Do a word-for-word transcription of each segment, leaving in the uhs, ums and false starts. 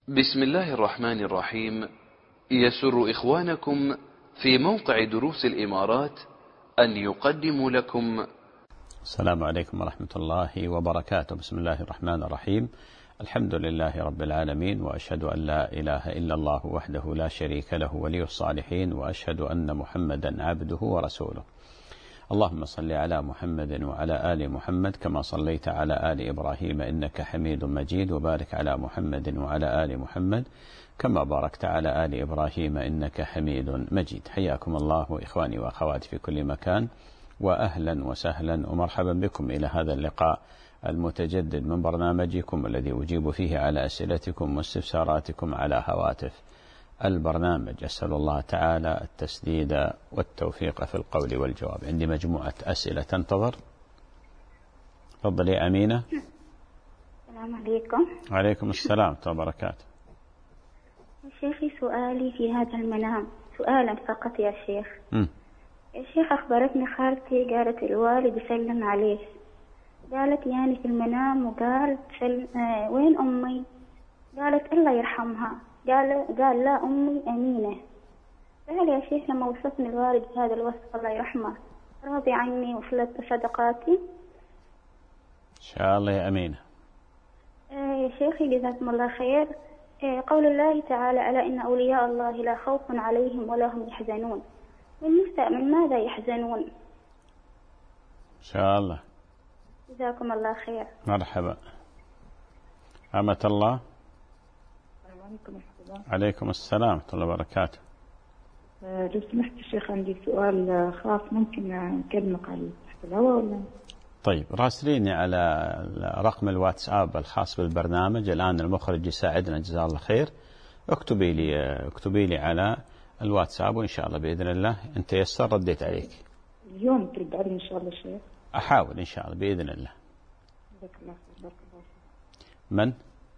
بسم الله الرحمن الرحيم. يسر إخوانكم في موقع دروس الإمارات أن يقدموا لكم. السلام عليكم ورحمة الله وبركاته. بسم الله الرحمن الرحيم. الحمد لله رب العالمين، وأشهد أن لا إله إلا الله وحده لا شريك له ولي الصالحين، وأشهد أن محمدا عبده ورسوله. اللهم صل على محمد وعلى آل محمد كما صليت على آل إبراهيم إنك حميد مجيد، وبارك على محمد وعلى آل محمد كما باركت على آل إبراهيم إنك حميد مجيد. حياكم الله إخواني وأخواتي في كل مكان، وأهلا وسهلا ومرحبا بكم إلى هذا اللقاء المتجدد من برنامجكم الذي أجيب فيه على أسئلتكم واستفساراتكم على هواتف البرنامج. أسأل الله تعالى التسديد والتوفيق في القول والجواب. عندي مجموعة أسئلة تنتظر. تفضلي يا أمينة. السلام عليكم. وعليكم السلام ورحمة الله وبركاته. شيخي، سؤالي في هذا المنام سؤالا فقط يا شيخ. م. يا شيخ، أخبرتني خالتي قالت الوالد يسلم عليه، قالت يعني في المنام وقالت سل... آه وين أمي؟ قالت الله يرحمها. قال قال لا، أمي أمينة. فهل يا شيخ لما وصفني الوالد بهذا الوصف الله يرحمه راضي عني وصلت صدقاتي؟ إن شاء الله يا أمينة. آه يا شيخي جزاكم الله خير. آه قول الله تعالى ألا إن أولياء الله لا خوف عليهم ولا هم يحزنون، من, من ماذا يحزنون؟ إن شاء الله. جزاكم الله خير. مرحبا. أمة الله. عليكم السلام. عليكم السلام ورحمة الله وبركاته. أه لو سمحت الشيخ، عندي سؤال خاص، ممكن نكلمك على تحت الهواء ولا؟ طيب، راسليني على رقم الواتساب الخاص بالبرنامج. الآن المخرج يساعدنا جزاه الله خير. اكتبي لي اكتبي لي على الواتساب، وإن شاء الله بإذن الله أنت يسر رديت عليك. اليوم ترد علي إن شاء الله شيخ. أحاول إن شاء الله بإذن الله. بارك الله فيك. بارك الله فيك. من؟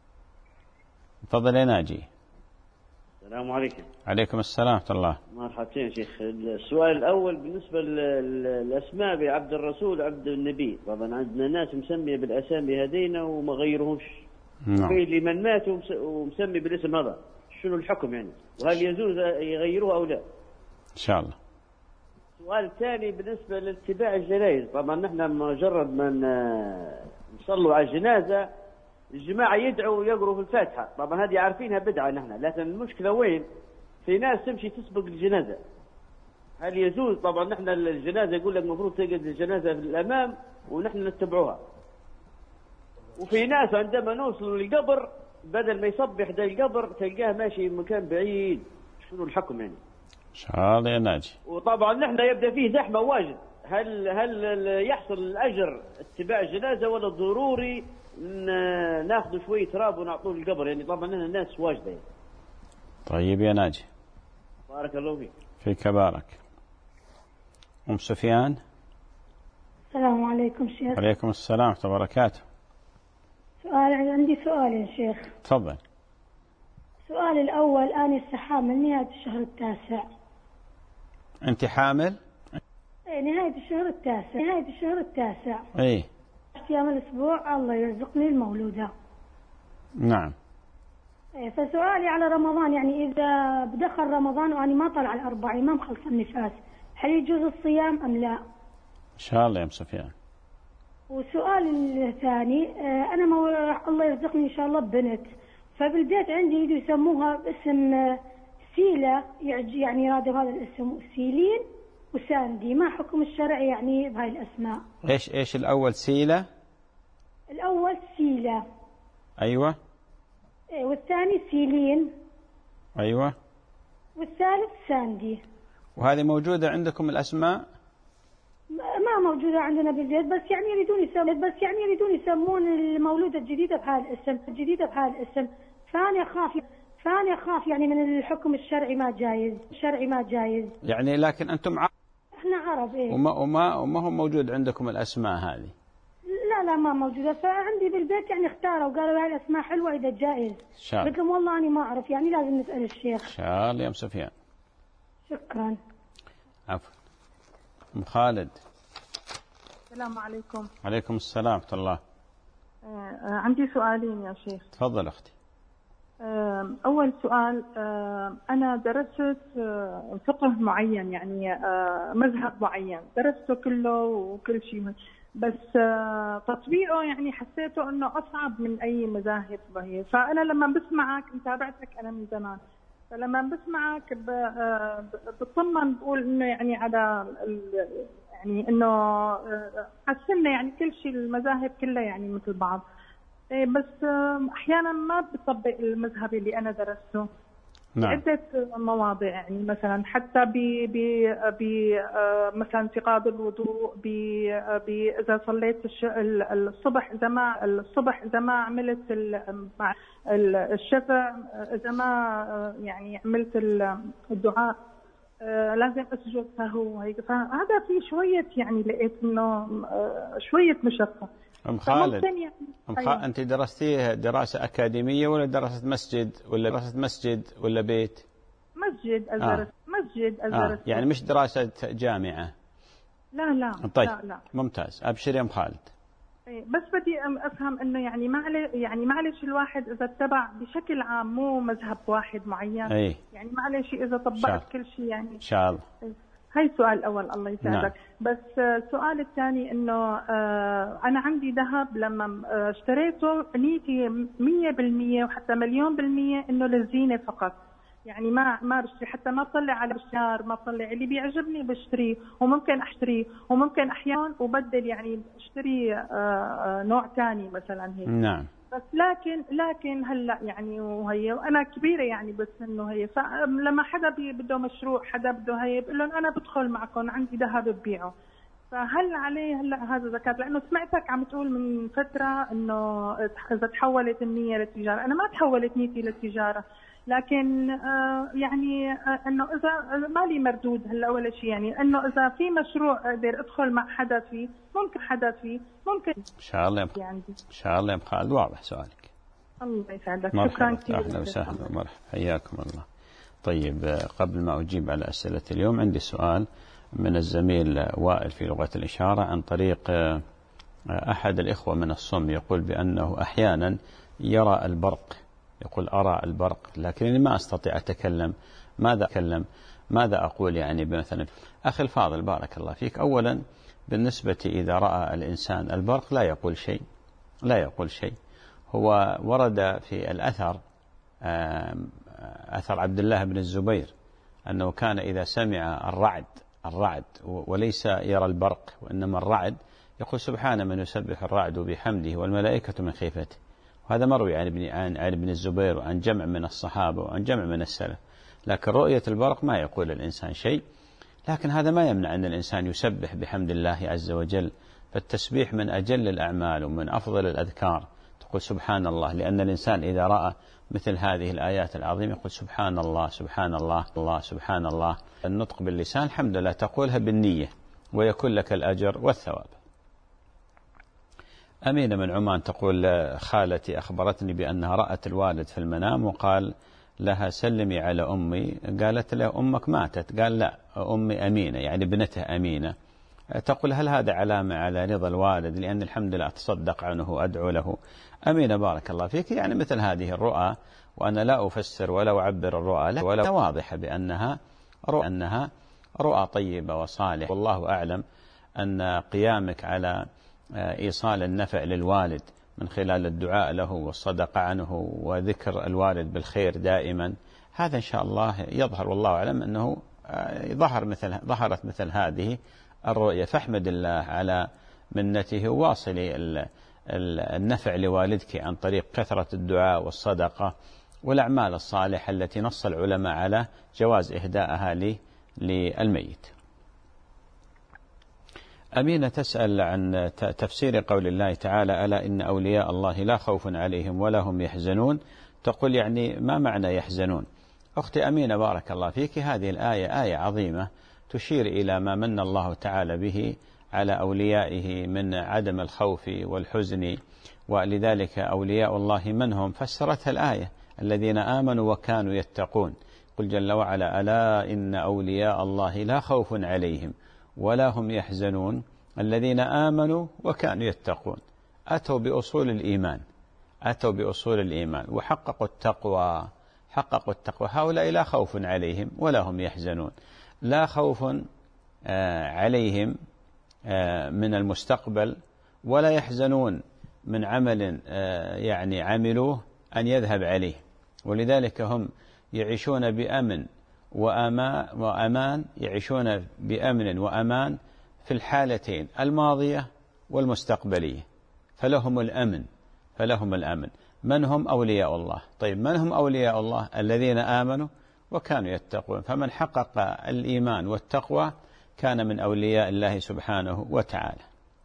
تفضل يا ناجي. السلام عليكم. عليكم السلام ورحمة الله. مرحبتين شيخ. السؤال الأول بالنسبة للأسماء بعبد الرسول عبد النبي، طبعا عندنا ناس مسمية بالأسامي هذين وما غيرهمش. نعم. في اللي من مات ومسمي بالاسم هذا، شنو الحكم يعني؟ وهل يجوز يغيروه أو لا؟ إن شاء الله. السؤال الثاني بالنسبة لاتباع الجنائز، طبعا نحن مجرد من نصلوا على الجنازة الجماعة يدعوا ويقروا في الفاتحة، طبعا هذه عارفينها بدعة نحن، لكن المشكلة وين؟ في ناس تمشي تسبق الجنازة. هل يجوز؟ طبعا نحن الجنازة يقول لك المفروض تقعد الجنازة في الأمام ونحن نتبعوها. وفي ناس عندما نوصلوا للقبر بدل ما يصبح ده القبر تلقاه ماشي مكان بعيد. شنو الحكم يعني؟ إن شاء الله يا ناجي. وطبعا نحن يبدأ فيه زحمة واجد. هل هل يحصل الأجر اتباع الجنازة ولا ضروري ناخذ شوية تراب ونعطوه القبر؟ يعني طبعا لنا الناس واجدة يعني. طيب يا ناجي. بارك الله فيك. فيك بارك. أم سفيان. السلام عليكم شيخ. عليكم السلام ورحمة الله وبركاته. سؤال عندي سؤال يا شيخ. تفضل. السؤال الأول، أنا حامل نهاية الشهر التاسع. أنت حامل؟ إيه، نهاية الشهر التاسع. نهاية الشهر التاسع. إيه. أيام الأسبوع الله يرزقني المولودة. نعم. إيه، فسؤالي على رمضان، يعني إذا بدخل رمضان وأنا ما طلع الأربعين ما مخلص النفاس، هل يجوز الصيام أم لا؟ إن شاء الله يا أم سفيان. وسؤال الثاني، أنا مو... الله يرزقني إن شاء الله ببنت، فبالبيت عندي يجوا يسموها باسم سيلة، يعني يرادوا هذا الاسم سيلين وساندي، ما حكم الشرع يعني بهاي الأسماء؟ إيش إيش الأول سيلة؟ الأول سيلة. أيوة. إيه، والثاني سيلين. أيوة. والثالث ساندي. وهذه موجودة عندكم الأسماء؟ ما موجودة عندنا بالبيت، بس يعني يريدون يسمون بس يعني يريدون يسمون المولودة الجديدة بهذا الاسم، الجديدة بهذا الاسم، فأنا أخاف فأنا أخاف يعني من الحكم الشرعي ما جايز، الشرعي ما جايز. يعني لكن أنتم عرب. إحنا عرب. إيه. وما وما وما هم موجود عندكم الأسماء هذه؟ لا لا ما موجودة، فعندي بالبيت يعني اختاروا وقالوا هاي الأسماء حلوة إذا جائز. شاء. قلت لهم والله أنا ما أعرف، يعني لازم نسأل الشيخ. إن شاء الله يا أم سفيان. شكرا. عفوا. أم خالد. السلام عليكم. عليكم السلام ورحمة الله. آه عندي سؤالين يا شيخ. تفضل أختي. أول سؤال، أنا درست فقه معين، يعني مذهب معين درسته كله وكل شيء، بس تطبيقه يعني حسيته أنه أصعب من أي مذاهب هي. فأنا لما بسمعك، متابعتك أنا من زمان، فلما بسمعك بطمن بقول إنه يعني على يعني إنه حسنا يعني كل شيء المذاهب كلها يعني مثل بعض، بس أحيانا ما بطبق المذهب اللي أنا درسته. نعم. عدة مواضع، يعني مثلا حتى ب ب ب مثلا انتقاض الوضوء، ب ب إذا صليت الصبح، إذا ما الصبح إذا ما عملت الشفع، إذا ما يعني عملت الدعاء لازم أسجد سهو هيك. فهذا في شوية يعني لقيت إنه شوية مشقة. أم خالد، يعني أم خالد أيوة. أنت درستيه دراسة أكاديمية ولا دراسة مسجد ولا دراسة مسجد ولا بيت؟ مسجد أدرس. آه. مسجد أدرس. آه. يعني مش دراسة جامعة؟ لا لا. طيب لا لا. ممتاز، أبشر يا أم خالد. بس بدي أفهم إنه يعني معلش يعني معلش الواحد إذا اتبع بشكل عام مو مذهب واحد معين. أي. يعني معلش إذا طبقت كل شيء يعني. إن شاء الله. هاي السؤال الأول، الله يساعدك. نعم. بس السؤال الثاني إنه أنا عندي ذهب لما اشتريته نيتي مية بالمية وحتى مليون بالمية إنه للزينة فقط، يعني ما ما بشتري، حتى ما بطلع على الشهر، ما بطلع اللي بيعجبني بشتريه، وممكن أشتريه وممكن أحيانا أبدل، يعني أشتري نوع ثاني مثلا هيك. نعم. بس لكن لكن هلا يعني وهي وانا كبيره يعني، بس انه هي فلما حدا بده مشروع، حدا بده هي، بقول لهم انا بدخل معكم، عندي ذهب ببيعه، فهل عليه هلا هذا زكاه؟ لانه سمعتك عم تقول من فتره انه اذا تحولت النيه للتجاره، انا ما تحولت نيتي للتجاره، لكن آه يعني آه انه اذا مالي مردود هلا ولا شيء، يعني انه اذا في مشروع اقدر ادخل مع حدا فيه، ممكن حدا فيه ممكن ان شاء الله يبقى عندي ان شاء الله يبقى خالد. واضح سؤالك، الله يسعدك. شكرا كثير. اهلا وسهلا ومرحبا، حياكم الله. طيب قبل ما اجيب على اسئله اليوم عندي سؤال من الزميل وائل في لغه الاشاره عن طريق احد الاخوه من الصم، يقول بانه احيانا يرى البرق، يقول أرى البرق لكنني ما أستطيع أتكلم، ماذا أتكلم ماذا أقول؟ يعني مثلا أخي الفاضل بارك الله فيك، أولا بالنسبة إذا رأى الإنسان البرق لا يقول شيء، لا يقول شيء. هو ورد في الأثر أثر عبد الله بن الزبير أنه كان إذا سمع الرعد الرعد وليس يرى البرق وإنما الرعد، يقول سبحان من يسبح الرعد بحمده والملائكة من خيفته. وهذا مروي عن ابن عن ابن الزبير وعن جمع من الصحابة وعن جمع من السلف. لكن رؤية البرق ما يقول الإنسان شيء، لكن هذا ما يمنع أن الإنسان يسبح بحمد الله عز وجل. فالتسبيح من أجل الأعمال ومن أفضل الأذكار، تقول سبحان الله، لأن الإنسان إذا رأى مثل هذه الآيات العظيمة يقول سبحان الله سبحان الله الله سبحان الله. النطق باللسان الحمد لله تقولها بالنية ويكون لك الأجر والثواب. أمينة من عمان تقول خالتي أخبرتني بأنها رأت الوالد في المنام وقال لها سلمي على أمي، قالت له أمك ماتت، قال لا أمي أمينة يعني ابنتها أمينة. تقول هل هذا علامة على رضا الوالد؟ لأن الحمد لله أتصدق عنه وأدعو له. أمينة بارك الله فيك، يعني مثل هذه الرؤى، وأنا لا أفسر ولا أعبر الرؤى ولا واضحة بأنها رؤى أنها رؤى طيبة وصالحة، والله أعلم أن قيامك على إيصال النفع للوالد من خلال الدعاء له والصدقة عنه وذكر الوالد بالخير دائما، هذا إن شاء الله يظهر، والله أعلم أنه ظهر مثل ظهرت مثل هذه الرؤية. فاحمد الله على منته وواصلي النفع لوالدك عن طريق كثرة الدعاء والصدقة والأعمال الصالحة التي نص العلماء على جواز إهداءها للميت. أمينة تسأل عن تفسير قول الله تعالى ألا إن أولياء الله لا خوف عليهم ولا هم يحزنون. تقول يعني ما معنى يحزنون؟ أختي أمينة بارك الله فيك، هذه الآية آية عظيمة تشير إلى ما من الله تعالى به على أوليائه من عدم الخوف والحزن، ولذلك أولياء الله من هم؟ فسرتها الآية الذين آمنوا وكانوا يتقون. قل جل وعلا ألا إن أولياء الله لا خوف عليهم ولا هم يحزنون الذين آمنوا وكانوا يتقون. أتوا بأصول الإيمان أتوا بأصول الإيمان وحققوا التقوى حققوا التقوى هؤلاء لا خوف عليهم ولا هم يحزنون، لا خوف عليهم من المستقبل ولا يحزنون من عمل يعني عملوه أن يذهب عليه، ولذلك هم يعيشون بأمن وأمان يعيشون بأمن وأمان في الحالتين الماضية والمستقبلية، فلهم الأمن فلهم الأمن. من هم أولياء الله؟ طيب من هم أولياء الله؟ الذين آمنوا وكانوا يتقون، فمن حقق الإيمان والتقوى كان من أولياء الله سبحانه وتعالى.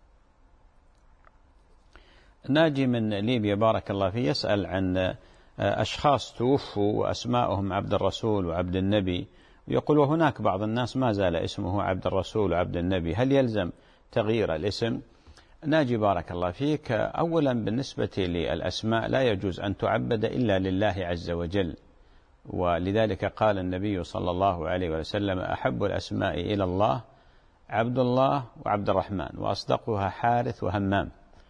ناجي من ليبيا بارك الله فيه يسأل عن أشخاص توفوا وأسماؤهم عبد الرسول وعبد النبي، ويقول وهناك بعض الناس ما زال اسمه عبد الرسول وعبد النبي، هل يلزم تغيير الاسم؟ ناجي بارك الله فيك، أولا بالنسبة للأسماء لا يجوز أن تعبد إلا لله عز وجل، ولذلك قال النبي صلى الله عليه وسلم أحب الأسماء إلى الله عبد الله وعبد الرحمن وأصدقها حارث وهمام.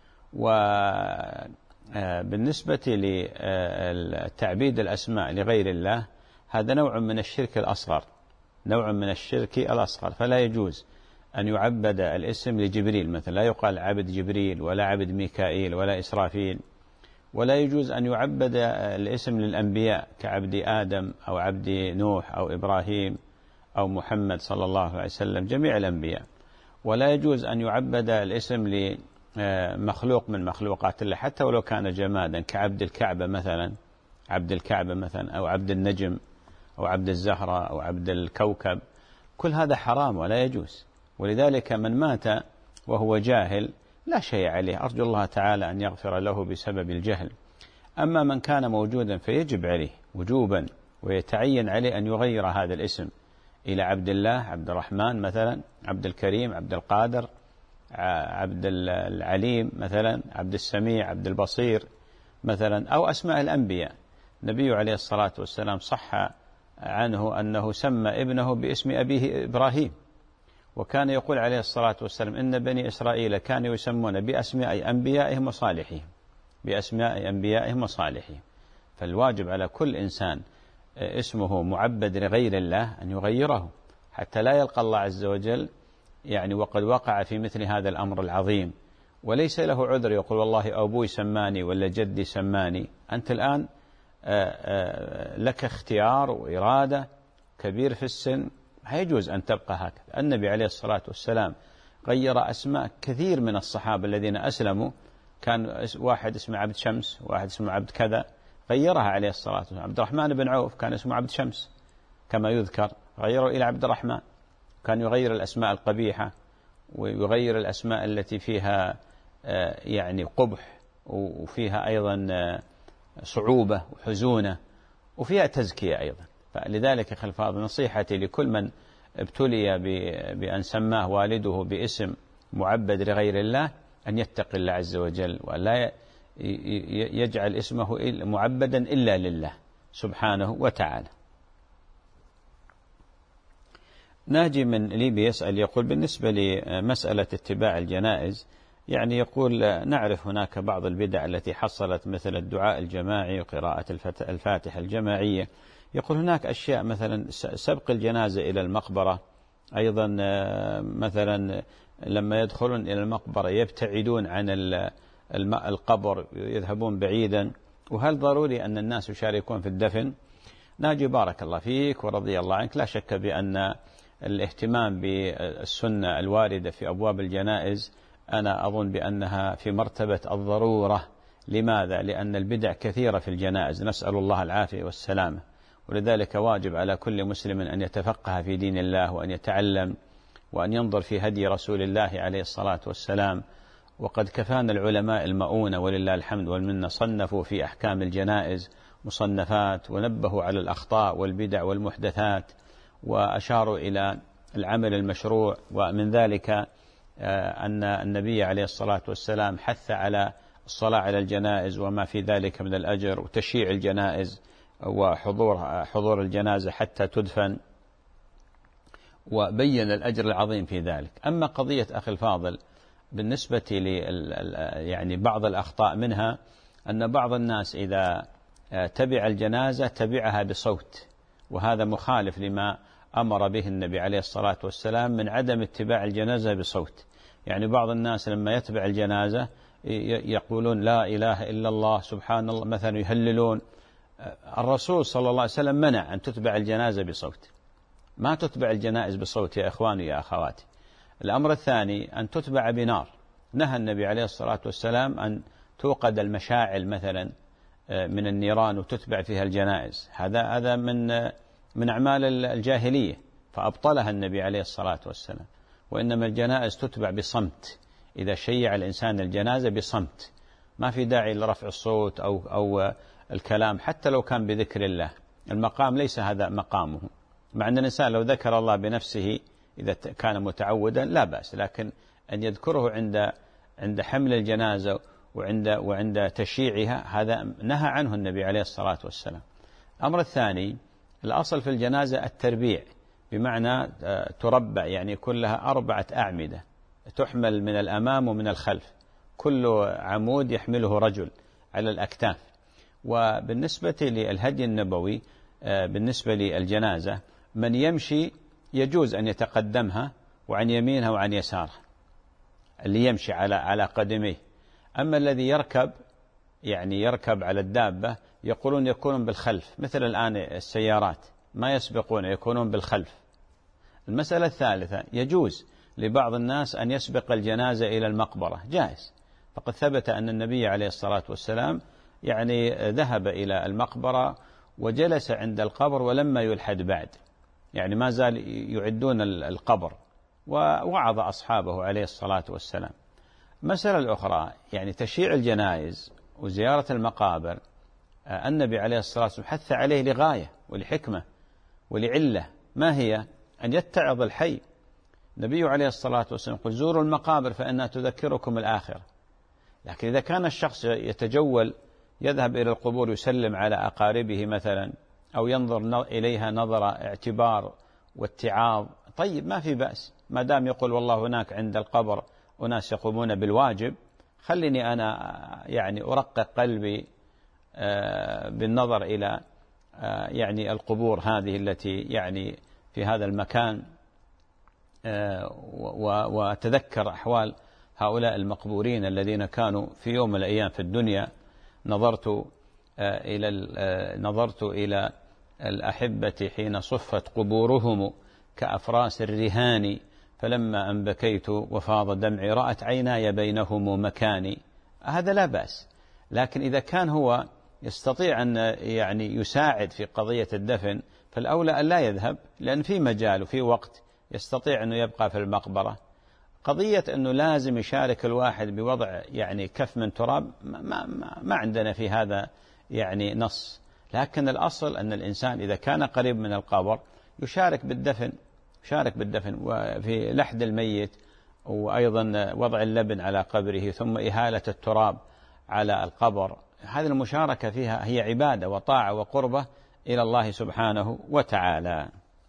وبالنسبة لتعبيد الأسماء لغير الله هذا نوع من الشرك الأصغر نوع من الشرك الأصغر فلا يجوز أن يعبد الاسم لجبريل مثلا، لا يقال عبد جبريل ولا عبد ميكائيل ولا إسرافيل، ولا يجوز أن يعبد الاسم للأنبياء كعبد آدم أو عبد نوح أو إبراهيم أو محمد صلى الله عليه وسلم جميع الأنبياء، ولا يجوز أن يعبد الاسم لمخلوق من مخلوقات الله حتى ولو كان جمادا كعبد الكعبة مثلا عبد الكعبة مثلا أو عبد النجم أو عبد الزهرة أو عبد الكوكب، كل هذا حرام ولا يجوز. ولذلك من مات وهو جاهل لا شيء عليه، أرجو الله تعالى أن يغفر له بسبب الجهل. أما من كان موجودا فيجب عليه وجوبا ويتعين عليه أن يغير هذا الاسم إلى عبد الله عبد الرحمن مثلا، عبد الكريم عبد القادر عبد العليم مثلا، عبد السميع عبد البصير مثلا، أو أسماء الأنبياء. النبي عليه الصلاة والسلام صح عنه أنه سمى ابنه باسم أبيه إبراهيم، وكان يقول عليه الصلاة والسلام إن بني إسرائيل كانوا يسمون بأسماء أنبيائهم وصالحهم بأسماء أنبيائهم وصالحهم. فالواجب على كل إنسان اسمه معبد لغير الله أن يغيره حتى لا يلقى الله عز وجل يعني وقد وقع في مثل هذا الأمر العظيم، وليس له عذر يقول والله أبوي سماني ولا جدي سماني. أنت الآن لك اختيار وإرادة، كبير في السن، لا يجوز أن تبقى هكذا. النبي عليه الصلاة والسلام غير أسماء كثير من الصحابة الذين أسلموا، كان واحد اسمه عبد شمس واحد اسمه عبد كذا، غيرها عليه الصلاة والسلام. عبد الرحمن بن عوف كان اسمه عبد شمس كما يذكر، غيره إلى عبد الرحمن. كان يغير الأسماء القبيحة ويغير الأسماء التي فيها يعني قبح وفيها أيضا صعوبة وحزونة وفيها تزكية أيضا. فلذلك خلفاض نصيحتي لكل من ابتلي بأن سماه والده باسم معبد لغير الله أن يتقي الله عز وجل ولا يجعل اسمه معبدا إلا لله سبحانه وتعالى. ناجي من ليبيا يسأل يقول بالنسبة لمسألة اتباع الجنائز، يعني يقول نعرف هناك بعض البدع التي حصلت مثل الدعاء الجماعي وقراءة الفاتحة الجماعية، يقول هناك أشياء مثلا سبق الجنازة إلى المقبرة، أيضا مثلا لما يدخلون إلى المقبرة يبتعدون عن القبر يذهبون بعيدا، وهل ضروري أن الناس يشاركون في الدفن؟ ناجي بارك الله فيك ورضي الله عنك، لا شك بأن الاهتمام بالسنة الواردة في أبواب الجنائز أنا أظن بأنها في مرتبة الضرورة. لماذا؟ لأن البدع كثيرة في الجنائز، نسأل الله العافية والسلامة، ولذلك واجب على كل مسلم أن يتفقه في دين الله وأن يتعلم وأن ينظر في هدي رسول الله عليه الصلاة والسلام. وقد كفانا العلماء المؤونة ولله الحمد والمنة، صنفوا في أحكام الجنائز مصنفات ونبهوا على الأخطاء والبدع والمحدثات وأشاروا إلى العمل المشروع، ومن ذلك أن النبي عليه الصلاة والسلام حث على الصلاة على الجنائز وما في ذلك من الأجر وتشييع الجنائز وحضور حضور الجنازة حتى تدفن، وبين الأجر العظيم في ذلك. أما قضية أخي الفاضل بالنسبة لي يعني بعض الأخطاء منها أن بعض الناس إذا تبع الجنازة تبعها بصوت، وهذا مخالف لما أمر به النبي عليه الصلاة والسلام من عدم اتباع الجنازة بصوت. يعني بعض الناس لما يتبع الجنازة يقولون لا إله إلا الله سبحان الله مثلا، يهللون. الرسول صلى الله عليه وسلم منع أن تتبع الجنازة بصوت، ما تتبع الجنائز بصوت يا إخواني يا أخواتي. الأمر الثاني أن تتبع بنار، نهى النبي عليه الصلاة والسلام أن توقد المشاعل مثلا من النيران وتتبع فيها الجنائز، هذا هذا من من أعمال الجاهلية فأبطلها النبي عليه الصلاة والسلام. وإنما الجنائز تتبع بصمت، إذا شيع الإنسان الجنازة بصمت، ما في داعي لرفع الصوت أو أو الكلام حتى لو كان بذكر الله. المقام ليس هذا مقامه، مع أن الإنسان لو ذكر الله بنفسه إذا كان متعودا لا بأس، لكن أن يذكره عند عند حمل الجنازة وعند وعند تشييعها هذا نهى عنه النبي عليه الصلاة والسلام. الأمر الثاني، الأصل في الجنازة التربيع، بمعنى تربع، يعني كلها أربعة أعمدة تحمل من الأمام ومن الخلف، كل عمود يحمله رجل على الأكتاف. وبالنسبة للهدي النبوي بالنسبة للجنازة، من يمشي يجوز أن يتقدمها وعن يمينها وعن يسارها، اللي يمشي على على قدميه. أما الذي يركب يعني يركب على الدابة يقولون يكونون بالخلف، مثل الآن السيارات ما يسبقون، يكونون بالخلف. المسألة الثالثة، يجوز لبعض الناس أن يسبق الجنازة إلى المقبرة، جائز، فقد ثبت أن النبي عليه الصلاة والسلام يعني ذهب إلى المقبرة وجلس عند القبر ولما يلحد بعد، يعني ما زال يعدون القبر، ووعظ أصحابه عليه الصلاة والسلام. مسألة الأخرى يعني تشييع الجنائز وزيارة المقابر، النبي عليه الصلاة والسلام حث عليه لغاية ولحكمة ولعلة، ما هي؟ أن يتعظ الحي. النبي عليه الصلاة والسلام قل زوروا المقابر فإنها تذكركم الآخرة. لكن إذا كان الشخص يتجول يذهب إلى القبور يسلم على أقاربه مثلا، أو ينظر إليها نظر اعتبار واتعاظ، طيب ما في بأس، ما دام يقول والله هناك عند القبر أناس يقومون بالواجب، خليني أنا يعني أرقق قلبي بالنظر إلى يعني القبور هذه التي يعني في هذا المكان، وتذكر أحوال هؤلاء المقبورين الذين كانوا في يوم من الأيام في الدنيا. نظرت إلى نظرت إلى الأحبة حين صفت قبورهم كأفراس الرهان، فلما أن بكيت وفاض دمعي رأت عيناي بينهم مكاني. هذا لا بأس، لكن إذا كان هو يستطيع أن يعني يساعد في قضية الدفن فالأولى أن لا يذهب، لأن في مجال وفي وقت يستطيع أنه يبقى في المقبرة. قضية أنه لازم يشارك الواحد بوضع يعني كف من تراب ما, ما, ما عندنا في هذا يعني نص، لكن الأصل أن الإنسان إذا كان قريب من القبر يشارك بالدفن، يشارك بالدفن وفي لحد الميت، وأيضا وضع اللبن على قبره ثم إهالة التراب على القبر. هذه المشاركة فيها هي عبادة وطاعة وقربة إلى الله سبحانه وتعالى.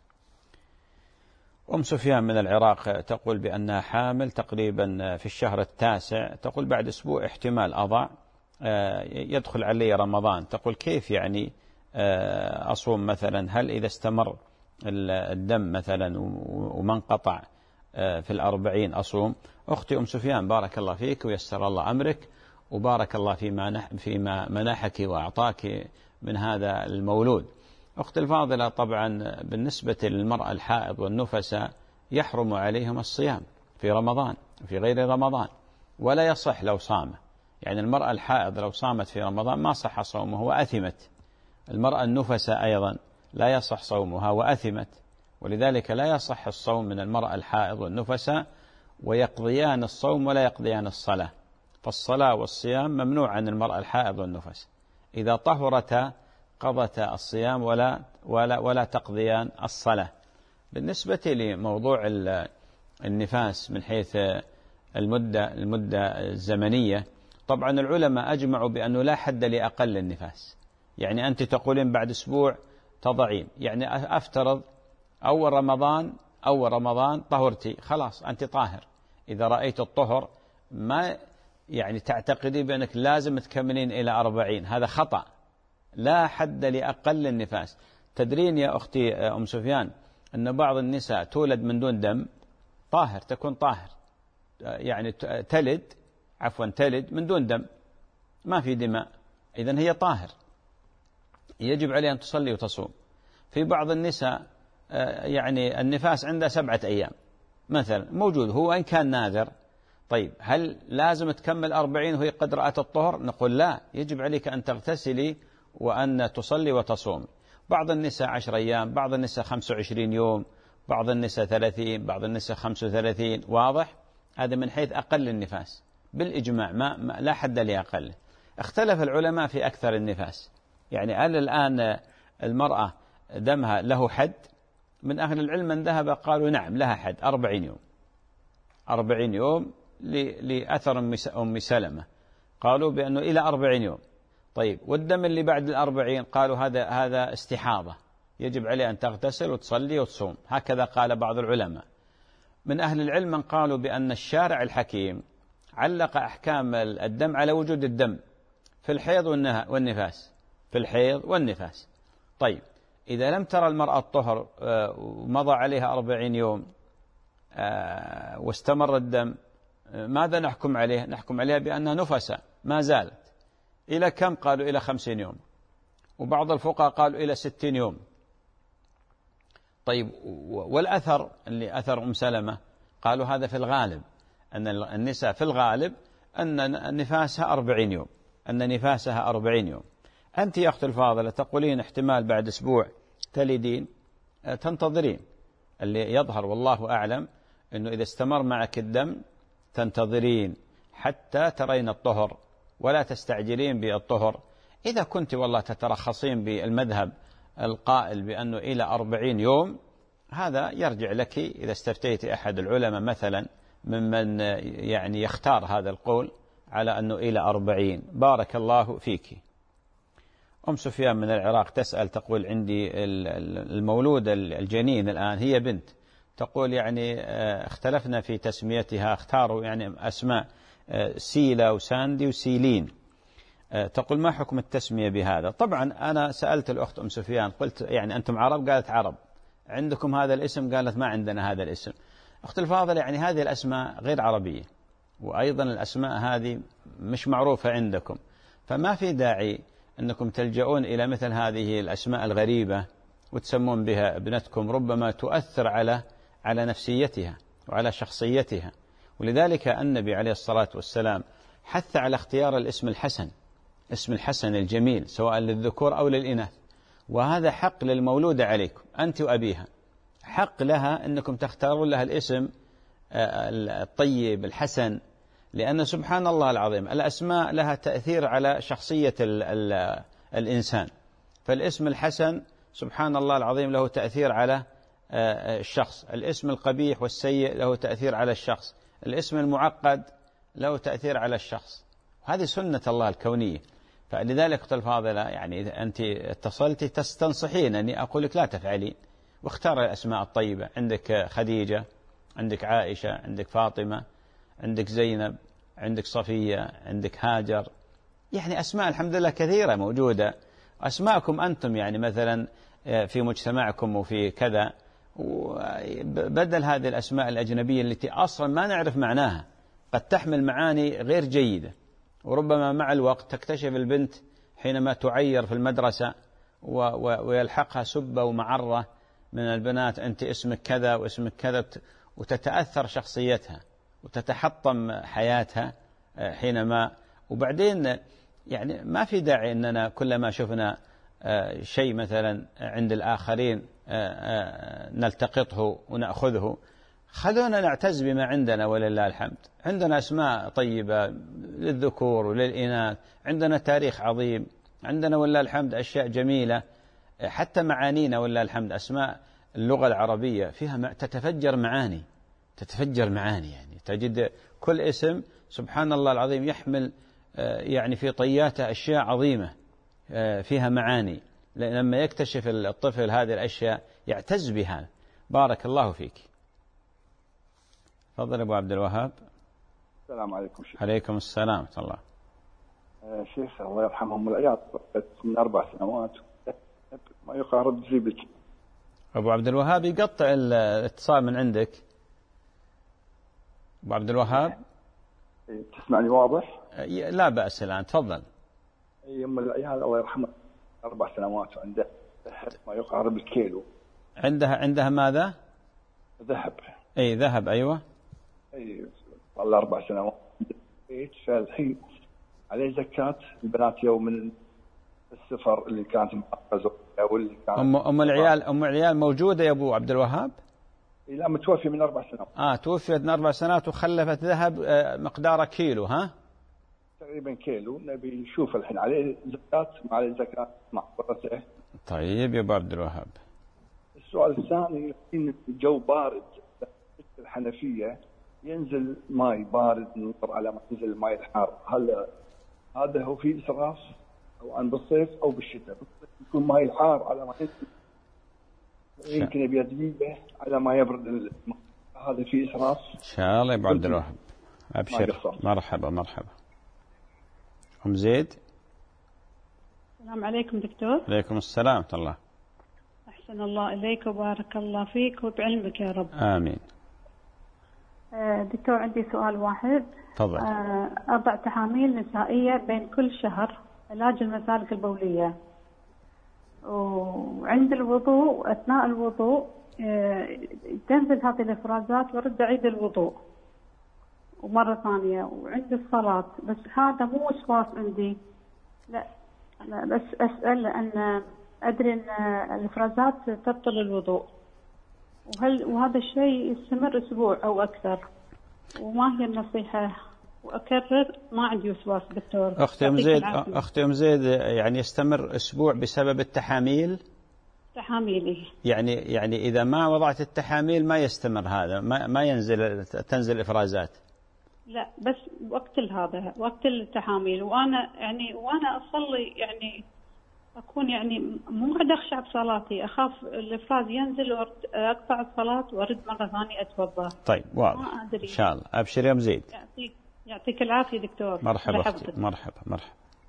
أم سفيان من العراق تقول بأنها حامل تقريبا في الشهر التاسع، تقول بعد أسبوع احتمال أضع، يدخل علي رمضان، تقول كيف يعني أصوم مثلا؟ هل إذا استمر الدم مثلا وما انقطع في الأربعين أصوم؟ أختي أم سفيان بارك الله فيك ويسر الله أمرك، وبارك الله فيما فيما منحك وأعطاك من هذا المولود. أخت الفاضلة، طبعا بالنسبة للمرأة الحائض والنفساء يحرم عليهم الصيام في رمضان في غير رمضان، ولا يصح لو صام. يعني المرأة الحائض لو صامت في رمضان ما صح صومها وأثمت. المرأة النفساء أيضا لا يصح صومها وأثمت، ولذلك لا يصح الصوم من المرأة الحائض والنفساء، ويقضيان الصوم ولا يقضيان الصلاة. فالصلاة والصيام ممنوع عن المرأة الحائض والنفساء، إذا طهرتا قضتا الصيام ولا ولا ولا تقضيان الصلاة. بالنسبة لموضوع النفاس من حيث المدة المدة الزمنية، طبعا العلماء أجمعوا بأنه لا حد لأقل النفاس. يعني أنت تقولين بعد أسبوع تضعين، يعني أفترض أول رمضان أول رمضان طهرتي، خلاص أنت طاهر. إذا رأيت الطهر ما يعني تعتقدي بأنك لازم تكملين إلى أربعين، هذا خطأ. لا حد لأقل النفاس. تدرين يا أختي أم سفيان أن بعض النساء تولد من دون دم، طاهر، تكون طاهر، يعني تلد عفوا تلد من دون دم، ما في دماء، إذن هي طاهر، يجب عليها أن تصلي وتصوم. في بعض النساء يعني النفاس عندها سبعة أيام مثلا، موجود هو إن كان نادر. طيب هل لازم تكمل أربعين وهي قد رأت الطهر؟ نقول لا، يجب عليك أن تغتسلي وأن تصلي وتصوم. بعض النساء عشر أيام، بعض النساء خمسة وعشرين يوم، بعض النساء ثلاثين، بعض النساء خمسة وثلاثين. واضح؟ هذا من حيث أقل النفاس بالإجماع، ما, ما لا حد لأقل. اختلف العلماء في أكثر النفاس، يعني هل الآن المرأة دمها له حد؟ من أهل العلم من ذهب قالوا نعم لها حد، أربعين يوم، أربعين يوم لأثر أم سلمة، قالوا بأنه إلى أربعين يوم. طيب والدم اللي بعد الأربعين قالوا هذا هذا استحاضة، يجب عليه أن تغتسل وتصلي وتصوم، هكذا قال بعض العلماء. من أهل العلم من قالوا بأن الشارع الحكيم علق أحكام الدم على وجود الدم في الحيض والنفاس، في الحيض والنفاس. طيب إذا لم ترى المرأة الطهر ومضى عليها أربعين يوم واستمر الدم، ماذا نحكم عليه؟ نحكم عليها بأنها نفسة ما زالت. إلى كم؟ قالوا إلى خمسين يوم، وبعض الفقهاء قالوا إلى ستين يوم. طيب والأثر اللي أثر أم سلمة قالوا هذا في الغالب، أن النساء في الغالب أن نفاسها أربعين يوم، أن نفاسها أربعين يوم. أنت يا أخت الفاضلة تقولين احتمال بعد أسبوع تلدين، تنتظرين اللي يظهر والله أعلم أنه إذا استمر معك الدم تنتظرين حتى ترين الطهر ولا تستعجلين بالطهر. إذا كنت والله تترخصين بالمذهب القائل بأنه إلى أربعين يوم، هذا يرجع لك إذا استفتيت أحد العلماء مثلا ممن يعني يختار هذا القول على أنه إلى أربعين. بارك الله فيك. أم سفيان من العراق تسأل، تقول عندي المولود الجنين الآن هي بنت، تقول يعني اختلفنا في تسميتها، اختاروا يعني أسماء سيلة وساندي وسيلين، تقول ما حكم التسمية بهذا؟ طبعا أنا سألت الأخت أم سفيان، قلت يعني أنتم عرب؟ قالت عرب. عندكم هذا الاسم؟ قالت ما عندنا هذا الاسم. أخت الفاضل يعني هذه الأسماء غير عربية، وأيضا الأسماء هذه مش معروفة عندكم، فما في داعي أنكم تلجؤون إلى مثل هذه الأسماء الغريبة وتسمون بها ابنتكم، ربما تؤثر على على نفسيتها وعلى شخصيتها. ولذلك النبي عليه الصلاة والسلام حث على اختيار الاسم الحسن، اسم الحسن الجميل سواء للذكور أو للإناث، وهذا حق للمولودة عليكم أنت وأبيها، حق لها أنكم تختارون لها الاسم الطيب الحسن، لأن سبحان الله العظيم الأسماء لها تأثير على شخصية ال ال الإنسان. فالاسم الحسن سبحان الله العظيم له تأثير على الشخص، الاسم القبيح والسيء له تأثير على الشخص، الاسم المعقد له تأثير على الشخص. هذه سنة الله الكونية. فلذلك أختي الفاضلة يعني إذا أنت اتصلتي تستنصحين أني أقول لك لا تفعلين، واختار الأسماء الطيبة. عندك خديجة، عندك عائشة، عندك فاطمة، عندك زينب، عندك صفية، عندك هاجر، يعني أسماء الحمد لله كثيرة موجودة. أسماءكم أنتم يعني مثلا في مجتمعكم وفي كذا، بدل هذه الأسماء الأجنبية التي أصلا ما نعرف معناها، قد تحمل معاني غير جيدة، وربما مع الوقت تكتشف البنت حينما تعير في المدرسة ويلحقها سبة ومعرة من البنات، أنت اسمك كذا واسمك كذا، وتتأثر شخصيتها وتتحطم حياتها حينما. وبعدين يعني ما في داعي أننا كلما شفنا شيء مثلا عند الآخرين نلتقطه ونأخذه. خلونا نعتز بما عندنا ولله الحمد. عندنا أسماء طيبة للذكور وللإناث، عندنا تاريخ عظيم، عندنا ولله الحمد أشياء جميلة، حتى معانينا ولله الحمد. أسماء اللغة العربية فيها تتفجر معاني، تتفجر معاني، يعني تجد كل اسم سبحان الله العظيم يحمل يعني في طياته أشياء عظيمة فيها معاني. لما يكتشف الطفل هذه الأشياء يعتز بها. بارك الله فيك. تفضل أبو عبد الوهاب. السلام عليكم شيخ. عليكم السلام ورحمة الله. آه شيخ الله يرحمهم العيال من أربع سنوات ما يقارب زيبك. أبو عبد الوهاب يقطع الاتصال من عندك. أبو عبد الوهاب تسمعني واضح؟ لا بأس الآن تفضل. يم العيال الله يرحمه أربع سنوات وعنده ذهب ما يقارب الكيلو. عندها عندها ماذا؟ ذهب. أي ذهب أيوة. أي والله أربع سنوات فالحين عليه زكاة البنات يوم من السفر اللي كانت مأخذة واللي كانت أم أم العيال أم العيال موجودة يا أبو عبد الوهاب؟ لا متوفي من أربع سنوات. آه توفيت من أربع سنوات وخلفت ذهب مقداره كيلو ها؟ تقريبا كيلو. نبي نشوف الحين عليه زكاة ما عليه زكاة مع برته. طيب يا أبو عبد الوهاب. السؤال الثاني الحين الجو بارد الحنفية ينزل ماء بارد ننظر على ما ينزل الماء الحار، هل هذا هو فيه إسراف أو عن بالصيف أو بالشتاء؟ يكون ماء الحار على ما ينزل يمكن يبيض على ما يبرد الماء، هذا فيه إسراف؟ إن شاء الله يا أبو عبد الوهاب أبشر. مرحبا مرحبا. أم زيد. السلام عليكم دكتور. عليكم السلام ورحمة الله. أحسن الله إليك وبارك الله فيك وبعلمك يا رب. آمين. دكتور عندي سؤال واحد. تفضل. أضع تحاميل نسائية بين كل شهر علاج المسالك البولية، وعند الوضوء أثناء الوضوء تنزل هذه الإفرازات وأرد أعيد الوضوء ومرة ثانية، وعند الصلاة بس هذا مو وسواس عندي، لا أنا بس أسأل لأن أدري أن الإفرازات تبطل الوضوء، وهل وهذا الشيء يستمر أسبوع أو أكثر، وما هي النصيحة؟ وأكرر ما عندي وسواس دكتور. أختي أم زيد أختي أم زيد يعني يستمر أسبوع بسبب التحاميل؟ تحاميلي يعني يعني إذا ما وضعت التحاميل ما يستمر هذا، ما ما ينزل تنزل إفرازات؟ لا بس وقت هذا وقت التحاميل، وأنا يعني وأنا أصلي يعني أكون يعني مو قاعدة أخشع بصلاتي، أخاف الإفراز ينزل وأقطع الصلاة وأرد مرة ثانية أتوضأ. طيب واضح إن شاء الله. أبشر يا أم زيد. يعطيك يعطيك العافية دكتور. مرحبا أختي. مرحبا مرحبا.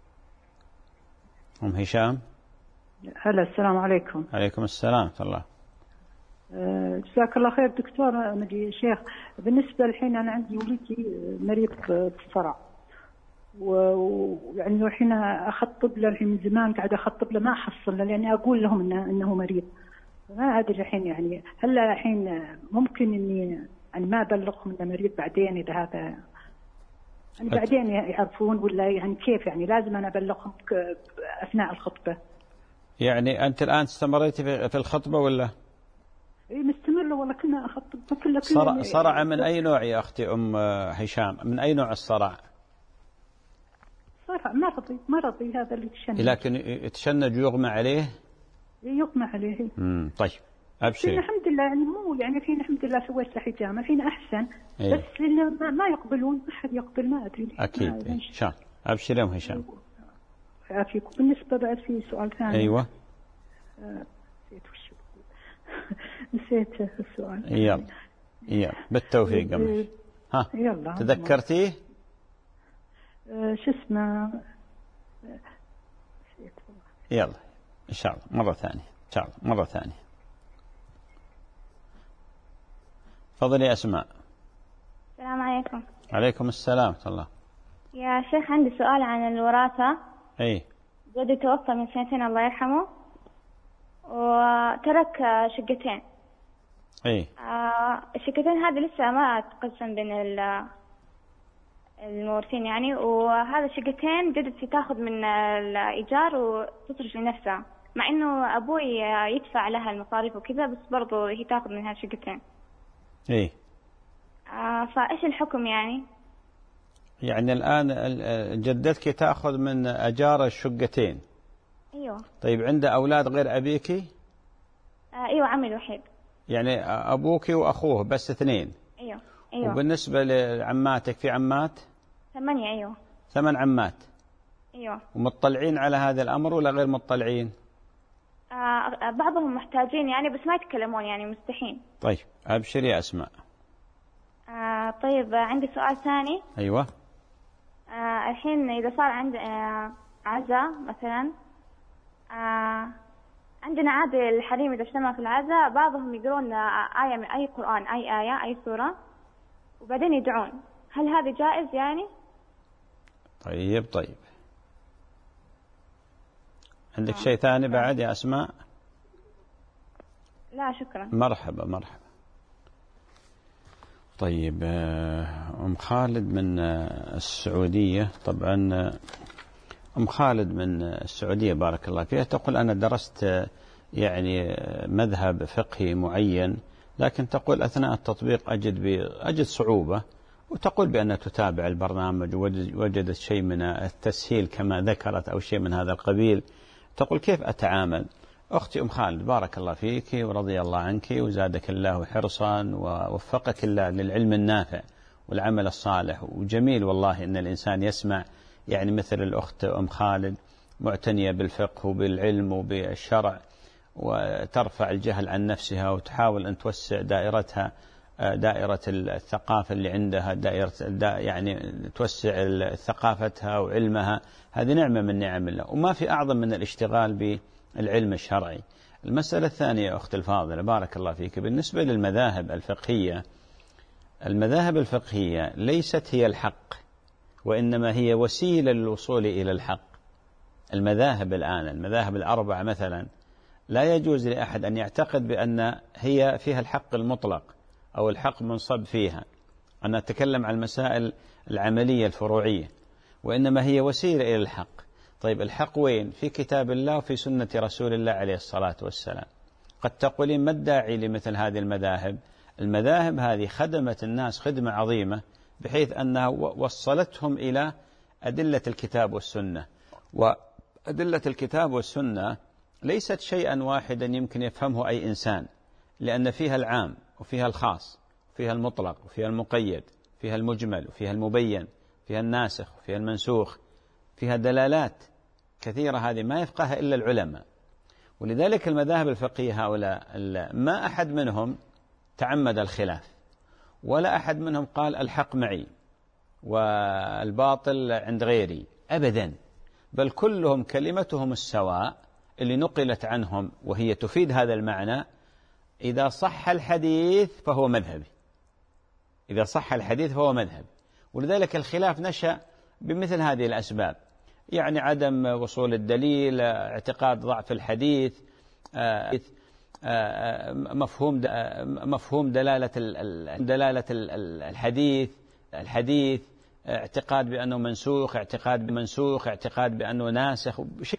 أم هشام. هلا السلام عليكم. عليكم السلام ورحمة الله. جزاك الله خير دكتور. مدي شيخ بالنسبة الحين أنا عندي ولدي مريض بالصرع، ويعني الحين أخطب له الحين من زمان قاعد أخطب له ما أحصل له لأني أقول لهم إنه إنه مريض، ما أدري الحين يعني هل الحين ممكن إني يعني ما أبلغهم إنه مريض بعدين إذا هذا يعني بعدين يعرفون ولا يعني كيف يعني لازم أنا أبلغهم أثناء الخطبة؟ يعني أنت الآن استمريتي في الخطبة ولا؟ إيه مستمرة والله كنا أخطب كله. صرع صرع من أي نوع يا أختي أم هشام؟ من أي نوع الصرع؟ صرع مرضي مرضي هذا اللي تشنج. لكن يتشنج ويغمى عليه؟ يغمى عليه. امم طيب أبشري. الحمد لله يعني مو يعني فينا الحمد لله سويت له حجامة فينا أحسن. إيه؟ بس ما, ما يقبلون ما حد يقبل ما أدري. أكيد إن شاء الله. أبشري يا أم هشام. عافيك. بالنسبة بعد في سؤال ثاني. أيوة. آه نسيت وش نسيت السؤال. يلا يلا بالتوفيق قمش. ها يلا تذكرتيه؟ آه شو اسمه يلا إن شاء الله مرة ثانية إن شاء الله مرة ثانية. تفضلي أسماء. السلام عليكم. عليكم السلام ورحمة الله. يا شيخ عندي سؤال عن الوراثة. أي. جدي توفى من سنتين الله يرحمه وترك شقتين. أي. آه الشقتين هذه لسه ما تقسم بين المورثين يعني، وهذا الشقتين جدتي تاخذ من الإيجار وتصرف لنفسها، مع إنه أبوي يدفع لها المصاريف وكذا بس برضو هي تاخذ من هالشقتين. إيه. آه فإيش الحكم يعني؟ يعني الآن جدتك تأخذ من أجار الشقتين. أيوة. طيب عنده أولاد غير أبيكي؟ آه أيوة عمي الوحيد. يعني أبوك وأخوه بس اثنين. أيوة. أيوة. وبالنسبة لعماتك في عمات؟ ثمانية. أيوة. ثمان عمات. أيوة. ومطلعين على هذا الأمر ولا غير مطلعين؟ آه بعضهم محتاجين يعني بس ما يتكلمون يعني مستحيل. طيب أبشر يا أسماء. آه طيب عندي سؤال ثاني. أيوة. آه الحين إذا صار عند آه عزاء مثلا، آه عندنا عادة الحريم إذا اجتمع في العزاء بعضهم يقرون آية من أي قرآن، أي آية أي سورة، وبعدين يدعون، هل هذا جائز يعني؟ طيب طيب عندك آه. شيء ثاني بعد يا أسماء؟ لا شكرا. مرحبا مرحبا. طيب أم خالد من السعودية، طبعا أم خالد من السعودية بارك الله فيها تقول أنا درست يعني مذهب فقهي معين، لكن تقول أثناء التطبيق أجد أجد صعوبة، وتقول بأن تتابع البرنامج ووجدت شيء من التسهيل كما ذكرت أو شيء من هذا القبيل. تقول كيف أتعامل؟ أختي أم خالد بارك الله فيك ورضي الله عنك وزادك الله حرصا ووفقك الله للعلم النافع والعمل الصالح. وجميل والله أن الإنسان يسمع يعني مثل الأخت أم خالد معتنية بالفقه وبالعلم وبالشرع، وترفع الجهل عن نفسها وتحاول أن توسع دائرتها، دائرة الثقافة اللي عندها، دائرة يعني توسع ثقافتها وعلمها. هذه نعمة من نعم الله، وما في أعظم من الاشتغال بالعلم الشرعي. المسألة الثانية أخت الفاضلة بارك الله فيك، بالنسبة للمذاهب الفقهية، المذاهب الفقهية ليست هي الحق، وإنما هي وسيلة للوصول إلى الحق. المذاهب الآن المذاهب الأربعة مثلا لا يجوز لأحد أن يعتقد بأن هي فيها الحق المطلق أو الحق منصب فيها. أنا أتكلم عن المسائل العملية الفروعية، وإنما هي وسيلة إلى الحق. طيب الحق وين؟ في كتاب الله وفي سنة رسول الله عليه الصلاة والسلام. قد تقولين ما الداعي لمثل هذه المذاهب؟ المذاهب هذه خدمت الناس خدمة عظيمة، بحيث أنها وصلتهم إلى أدلة الكتاب والسنة، وأدلة الكتاب والسنة ليست شيئا واحدا يمكن يفهمه أي إنسان، لأن فيها العام وفيها الخاص، فيها المطلق وفيها المقيد، فيها المجمل وفيها المبين، فيها الناسخ وفيها المنسوخ، فيها دلالات كثيرة هذه ما يفقهها إلا العلماء. ولذلك المذاهب الفقهية هؤلاء ما أحد منهم تعمد الخلاف، ولا أحد منهم قال الحق معي والباطل عند غيري أبدا، بل كلهم كلمتهم السواء اللي نقلت عنهم وهي تفيد هذا المعنى: إذا صح الحديث فهو مذهبي، إذا صح الحديث فهو مذهبي. ولذلك الخلاف نشأ بمثل هذه الأسباب، يعني عدم وصول الدليل، اعتقاد ضعف الحديث، مفهوم مفهوم دلالة دلالة الحديث الحديث اعتقاد بأنه منسوخ، اعتقاد بمنسوخ، اعتقاد بأنه ناسخ.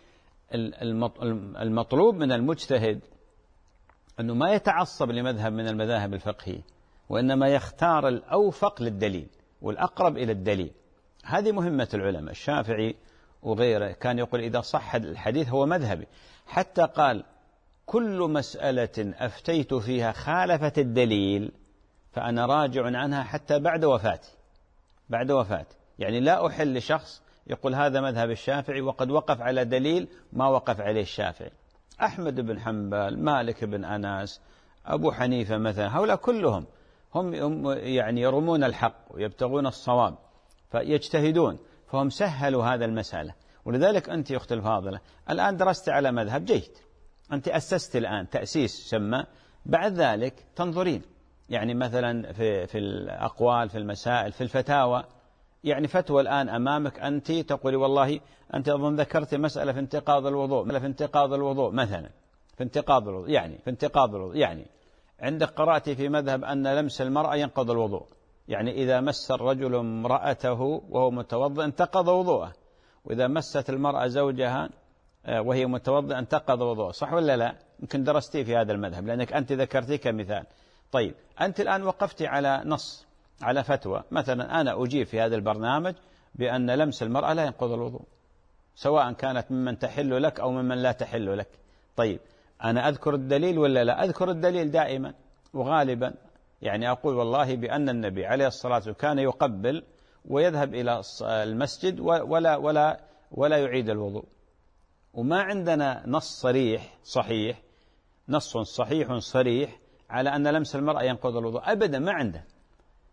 المطلوب من المجتهد أنه ما يتعصب لمذهب من المذاهب الفقهية، وإنما يختار الأوفق للدليل والأقرب إلى الدليل. هذه مهمة العلماء. الشافعي وغيره كان يقول إذا صح الحديث هو مذهبي، حتى قال كل مسألة أفتيت فيها خالفت الدليل فأنا راجع عنها حتى بعد وفاتي، بعد وفاتي. يعني لا أحل لشخص يقول هذا مذهب الشافعي وقد وقف على دليل ما وقف عليه الشافعي. أحمد بن حنبل، مالك بن أنس، أبو حنيفة مثلا، هؤلاء كلهم هم يعني يرمون الحق ويبتغون الصواب فيجتهدون، فهم سهلوا هذا المسألة. ولذلك أنت يا أخت الفاضلة الآن درست على مذهب جيد، أنت أسست الآن تأسيس سمى، بعد ذلك تنظرين يعني مثلا في, في الأقوال، في المسائل، في الفتاوى. يعني فتوى الآن أمامك أنت تقولي والله أنت أظن ذكرت مسألة في انتقاض الوضوء، في انتقاض الوضوء مثلا، في انتقاض الوضوء يعني في انتقاض الوضوء يعني عندك قرأتي في مذهب أن لمس المرأة ينقض الوضوء، يعني إذا مس الرجل امرأته وهو متوضئ انتقض وضوءه، وإذا مست المرأة زوجها وهي متوضئ انتقض وضوءه. صح ولا لا؟ يمكن درستي في هذا المذهب لأنك أنت ذكرتي كمثال. طيب أنت الآن وقفتي على نص، على فتوى، مثلا أنا أجيب في هذا البرنامج بأن لمس المرأة لا ينقض الوضوء، سواء كانت ممن تحل لك أو ممن لا تحل لك. طيب أنا أذكر الدليل ولا لا؟ أذكر الدليل دائما وغالبا، يعني أقول والله بأن النبي عليه الصلاة والسلام كان يقبل ويذهب إلى المسجد ولا ولا ولا يعيد الوضوء، وما عندنا نص صريح صحيح نص صحيح صريح على أن لمس المرأة ينقض الوضوء أبدا، ما عنده.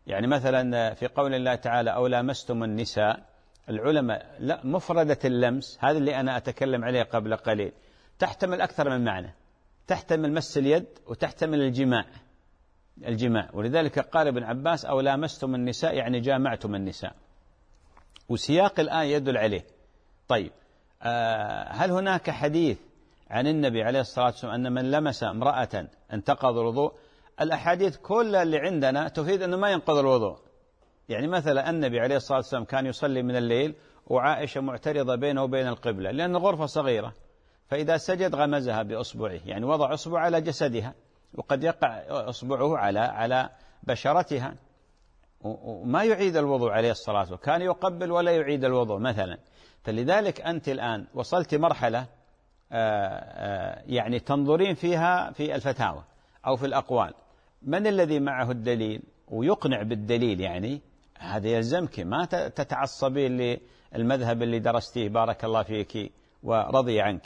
يعني مثلا في قول الله تعالى أو لامستم النساء، العلماء لا مفردة اللمس هذا اللي أنا أتكلم عليه قبل قليل تحتمل أكثر من معنى، تحتمل مس اليد وتحتمل الجماع الجماع ولذلك قال ابن عباس أو لامستم النساء يعني جامعتم النساء، وسياق الآية يدل عليه. طيب آه هل هناك حديث عن النبي عليه الصلاة والسلام أن من لمس امرأة انتقض الوضوء؟ الأحاديث كلها اللي عندنا تفيد أنه ما ينقض الوضوء. يعني مثلا النبي عليه الصلاة والسلام كان يصلي من الليل وعائشة معترضة بينه وبين القبلة لأن الغرفة صغيرة، فإذا سجد غمزها بأصبعه، يعني وضع أصبع على جسدها، وقد يقع أصبعه على على بشرتها، وما يعيد الوضوء عليه الصلاة والسلام، كان يقبل ولا يعيد الوضوء مثلا. فلذلك أنت الآن وصلت مرحلة يعني تنظرين فيها في الفتاوى أو في الأقوال من الذي معه الدليل ويقنع بالدليل، يعني هذا يلزمك، ما تتعصبين للمذهب اللي درستيه بارك الله فيك ورضي عنك.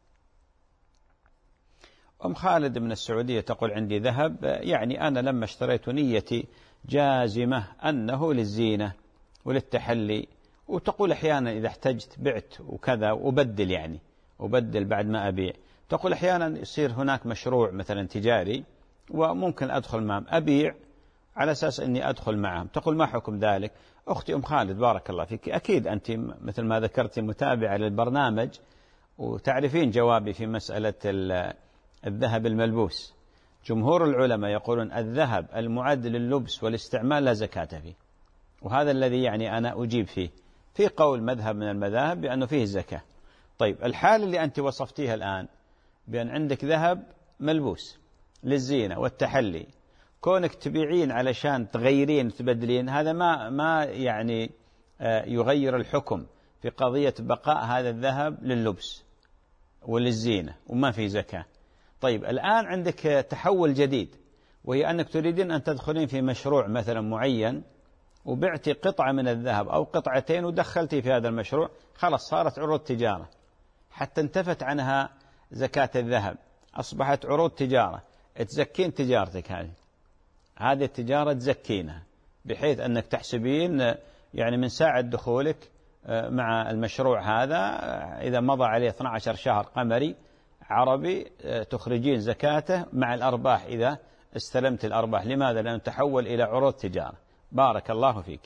أم خالد من السعودية تقول عندي ذهب، يعني أنا لما اشتريت نيتي جازمة أنه للزينة وللتحلي، وتقول أحيانا إذا احتجت بعت وكذا وبدل، يعني وبدل بعد ما أبيع. تقول أحيانا يصير هناك مشروع مثلا تجاري وممكن أدخل معهم أبيع على أساس أني أدخل معهم، تقول ما حكم ذلك؟ أختي أم خالد بارك الله فيك، أكيد أنت مثل ما ذكرت متابعة للبرنامج وتعرفين جوابي في مسألة الذهب الملبوس. جمهور العلماء يقولون الذهب المعد لللبس والاستعمال لا زكاة فيه، وهذا الذي يعني أنا أجيب فيه، في قول مذهب من المذاهب بأنه فيه الزكاة. طيب الحالة اللي أنت وصفتيها الآن بأن عندك ذهب ملبوس للزينة والتحلي، كونك تبيعين علشان تغيرين وتبدلين، هذا ما ما يعني يغير الحكم في قضية بقاء هذا الذهب لللبس وللزينة وما في زكاة. طيب الآن عندك تحول جديد، وهي أنك تريدين أن تدخلين في مشروع مثلا معين وبعتي قطعة من الذهب أو قطعتين ودخلتي في هذا المشروع، خلاص صارت عروض تجارة، حتى انتفت عنها زكاة الذهب، أصبحت عروض تجارة، تزكين تجارتك هذه هذه التجارة تزكينها، بحيث أنك تحسبين يعني من ساعة دخولك مع المشروع هذا إذا مضى عليه اثني عشر شهر قمري عربي تخرجين زكاته مع الأرباح إذا استلمت الأرباح. لماذا؟ لأنه تحول إلى عروض تجارة. بارك الله فيك.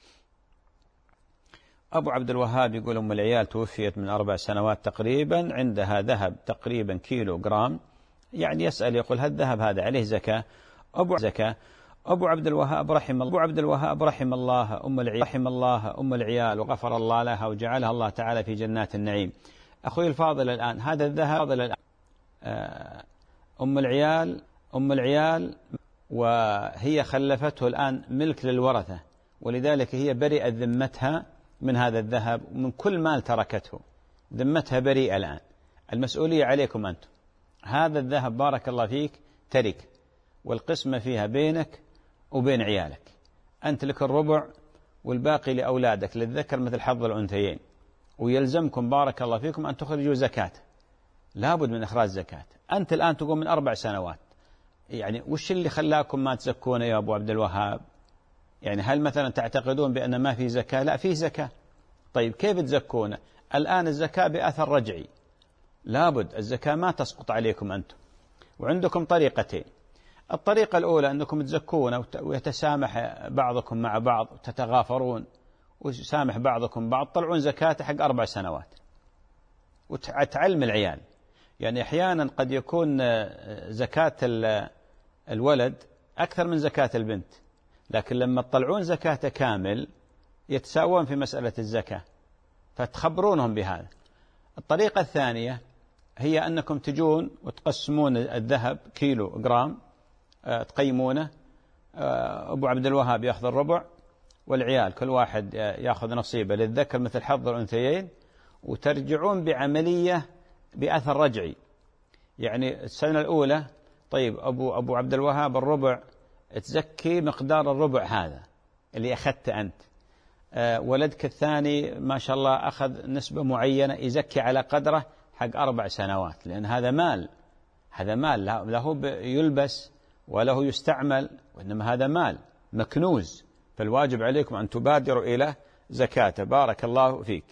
أبو عبد الوهاب يقول أم العيال توفيت من أربع سنوات تقريبا، عندها ذهب تقريبا كيلو جرام، يعني يسأل يقول هل الذهب هذا عليه زكاة؟ أبو زكاة أبو عبد الوهاب رحم الله أبو عبد الوهاب رحم الله أم العيال رحم الله أم العيال وغفر الله لها وجعلها الله تعالى في جنات النعيم. أخوي الفاضل الآن هذا الذهب الآن أم العيال أم العيال وهي خلفته الآن ملك للورثة، ولذلك هي برئت ذمتها من هذا الذهب ومن كل مال تركته، ذمتها بريئة الآن، المسؤولية عليكم أنتم. هذا الذهب بارك الله فيك ترك، والقسمة فيها بينك وبين عيالك، أنت لك الربع والباقي لأولادك، للذكر مثل حظ الأنثيين، ويلزمكم بارك الله فيكم أن تخرجوا زكاة، لابد من إخراج زكاة. أنت الآن تقوم من أربع سنوات، يعني وش اللي خلاكم ما تزكون يا أبو عبد الوهاب؟ يعني هل مثلا تعتقدون بأن ما في زكاة؟ لا في زكاة. طيب كيف تزكون؟ الآن الزكاة بأثر رجعي، لابد الزكاة ما تسقط عليكم أنتم، وعندكم طريقتين. الطريقة الأولى أنكم تزكون ويتسامح بعضكم مع بعض وتتغافرون ويسامح بعضكم بعض، طلعون زكاة حق أربع سنوات وتعلم العيال. يعني أحيانا قد يكون زكاة الولد أكثر من زكاة البنت، لكن لما تطلعون زكاة كامل يتساوون في مسألة الزكاة، فتخبرونهم بهذا. الطريقة الثانية هي أنكم تجون وتقسمون الذهب كيلو جرام، تقيمونه، أبو عبد الوهاب يأخذ الربع والعيال كل واحد يأخذ نصيبه، للذكر مثل حظ الأنثيين، وترجعون بعملية بأثر رجعي. يعني السنة الأولى طيب أبو أبو عبد الوهاب الربع تزكي مقدار الربع هذا اللي أخذت أنت، أه ولدك الثاني ما شاء الله أخذ نسبة معينة يزكي على قدره حق أربع سنوات، لأن هذا مال، هذا مال له يلبس وله يستعمل، وإنما هذا مال مكنوز، فالواجب عليكم أن تبادروا إلى زكاته. بارك الله فيك.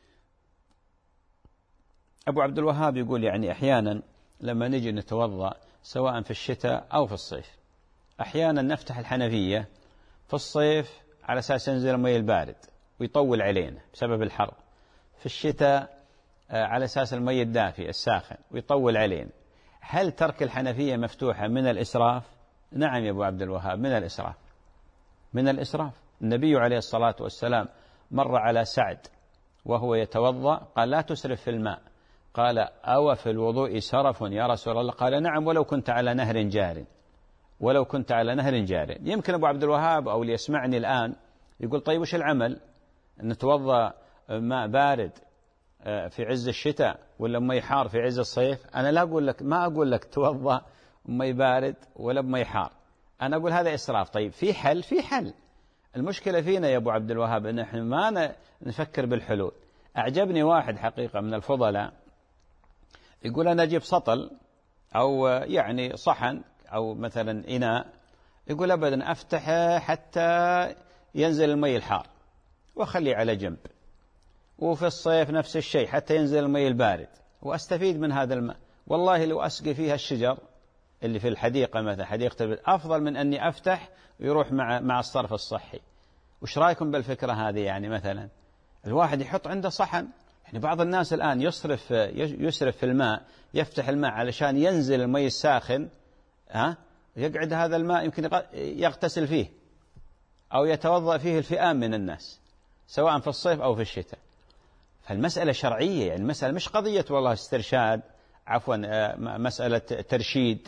أبو عبد الوهاب يقول يعني أحيانا لما نجي نتوضأ سواء في الشتاء أو في الصيف، أحيانا نفتح الحنفية في الصيف على أساس ينزل الماء البارد ويطول علينا بسبب الحر، في الشتاء على أساس الماء الدافئ الساخن ويطول علينا. هل ترك الحنفية مفتوحة من الإسراف؟ نعم يا أبو عبد الوهاب، من الإسراف، من الإسراف. النبي عليه الصلاة والسلام مر على سعد وهو يتوضأ قال لا تسرف في الماء، قال أو في الوضوء سرف يا رسول الله؟ قال نعم ولو كنت على نهر جار، ولو كنت على نهر جار. يمكن أبو عبد الوهاب أو اللي يسمعني الآن يقول طيب وش العمل؟ نتوضأ ماء بارد في عز الشتاء ولا ماء حار في عز الصيف؟ أنا لا أقول لك، ما أقول لك توضأ ماء بارد ولا ماء حار، أنا أقول هذا إسراف. طيب في حل؟ في حل. المشكلة فينا يا أبو عبد الوهاب أن إحنا ما نفكر بالحلول. أعجبني واحد حقيقة من الفضلاء يقول أنا أجيب سطل أو يعني صحن أو مثلا إناء، يقول أبدا أفتحه حتى ينزل الماء الحار وأخليه على جنب، وفي الصيف نفس الشيء حتى ينزل الماء البارد وأستفيد من هذا الماء. والله لو أسقي فيها الشجر اللي في الحديقة مثلا حديقة البيت أفضل من أني أفتح ويروح مع مع الصرف الصحي. وش رأيكم بالفكرة هذه؟ يعني مثلا الواحد يحط عنده صحن، يعني بعض الناس الآن يصرف يسرف في الماء، يفتح الماء علشان ينزل الماء الساخن، ها يقعد هذا الماء يمكن يغتسل فيه أو يتوضأ فيه الفئام من الناس سواء في الصيف أو في الشتاء. فالمسألة شرعية، يعني المسألة مش قضية والله استرشاد، عفوا مسألة ترشيد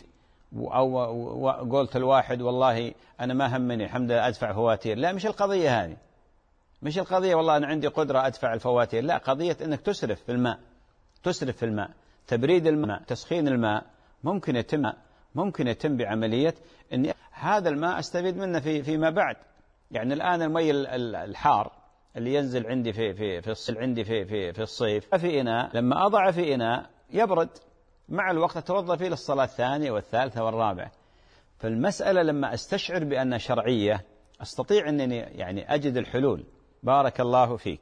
أو قلت الواحد والله أنا ما همني الحمد لله أدفع فواتير. لا، مش القضية هذه، مش القضية والله أنا عندي قدرة أدفع الفواتير. لا، قضية أنك تسرف في الماء، تسرف في الماء. تبريد الماء، تسخين الماء ممكن يتم ممكن يتم بعملية أن هذا الماء أستفيد منه في فيما بعد. يعني الآن الماء الحار اللي ينزل عندي في في في الصيف عندي في في في الصيف في إناء، لما أضع في إناء يبرد مع الوقت أتوضأ فيه للصلاة الثانية والثالثة والرابعة. فالمسألة لما أستشعر بأنها شرعية أستطيع أنني يعني أجد الحلول. بارك الله فيك.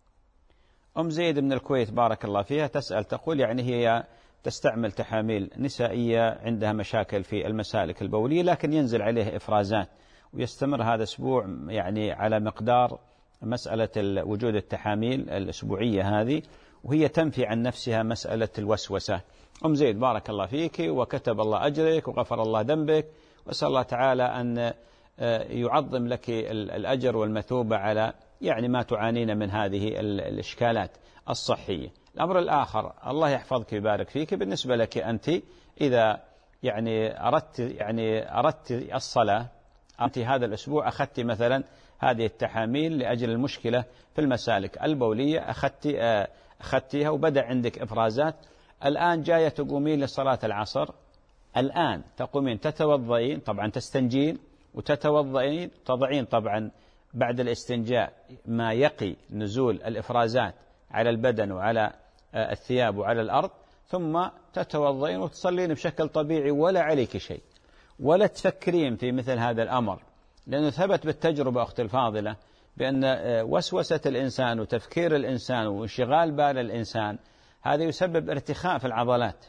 أم زيد من الكويت بارك الله فيها تسأل تقول يعني هي تستعمل تحاميل نسائية، عندها مشاكل في المسالك البولية لكن ينزل عليه إفرازات ويستمر هذا أسبوع يعني على مقدار مسألة وجود التحاميل الأسبوعية هذه، وهي تنفي عن نفسها مسألة الوسوسة. أم زيد بارك الله فيك وكتب الله أجرك وغفر الله ذنبك، وأسأل الله تعالى أن يعظم لك الأجر والمثوبة على يعني ما تعانين من هذه الإشكالات الصحية. الأمر الآخر الله يحفظك ويبارك فيك، بالنسبة لك أنت إذا يعني أردت يعني أردت الصلاة، أنت هذا الأسبوع أخذت مثلا هذه التحاميل لأجل المشكلة في المسالك البولية، أخذت أخذتها وبدأ عندك إفرازات، الآن جاية تقومين لصلاة العصر، الآن تقومين تتوضئين طبعا تستنجين وتتوضئين، تضعين طبعا بعد الاستنجاء ما يقي نزول الإفرازات على البدن وعلى الثياب وعلى الأرض، ثم تتوضئين وتصلين بشكل طبيعي ولا عليك شيء، ولا تفكرين في مثل هذا الأمر، لأنه ثبت بالتجربة أختي الفاضلة بأن وسوسة الإنسان وتفكير الإنسان وانشغال بال الإنسان هذا يسبب ارتخاء في العضلات.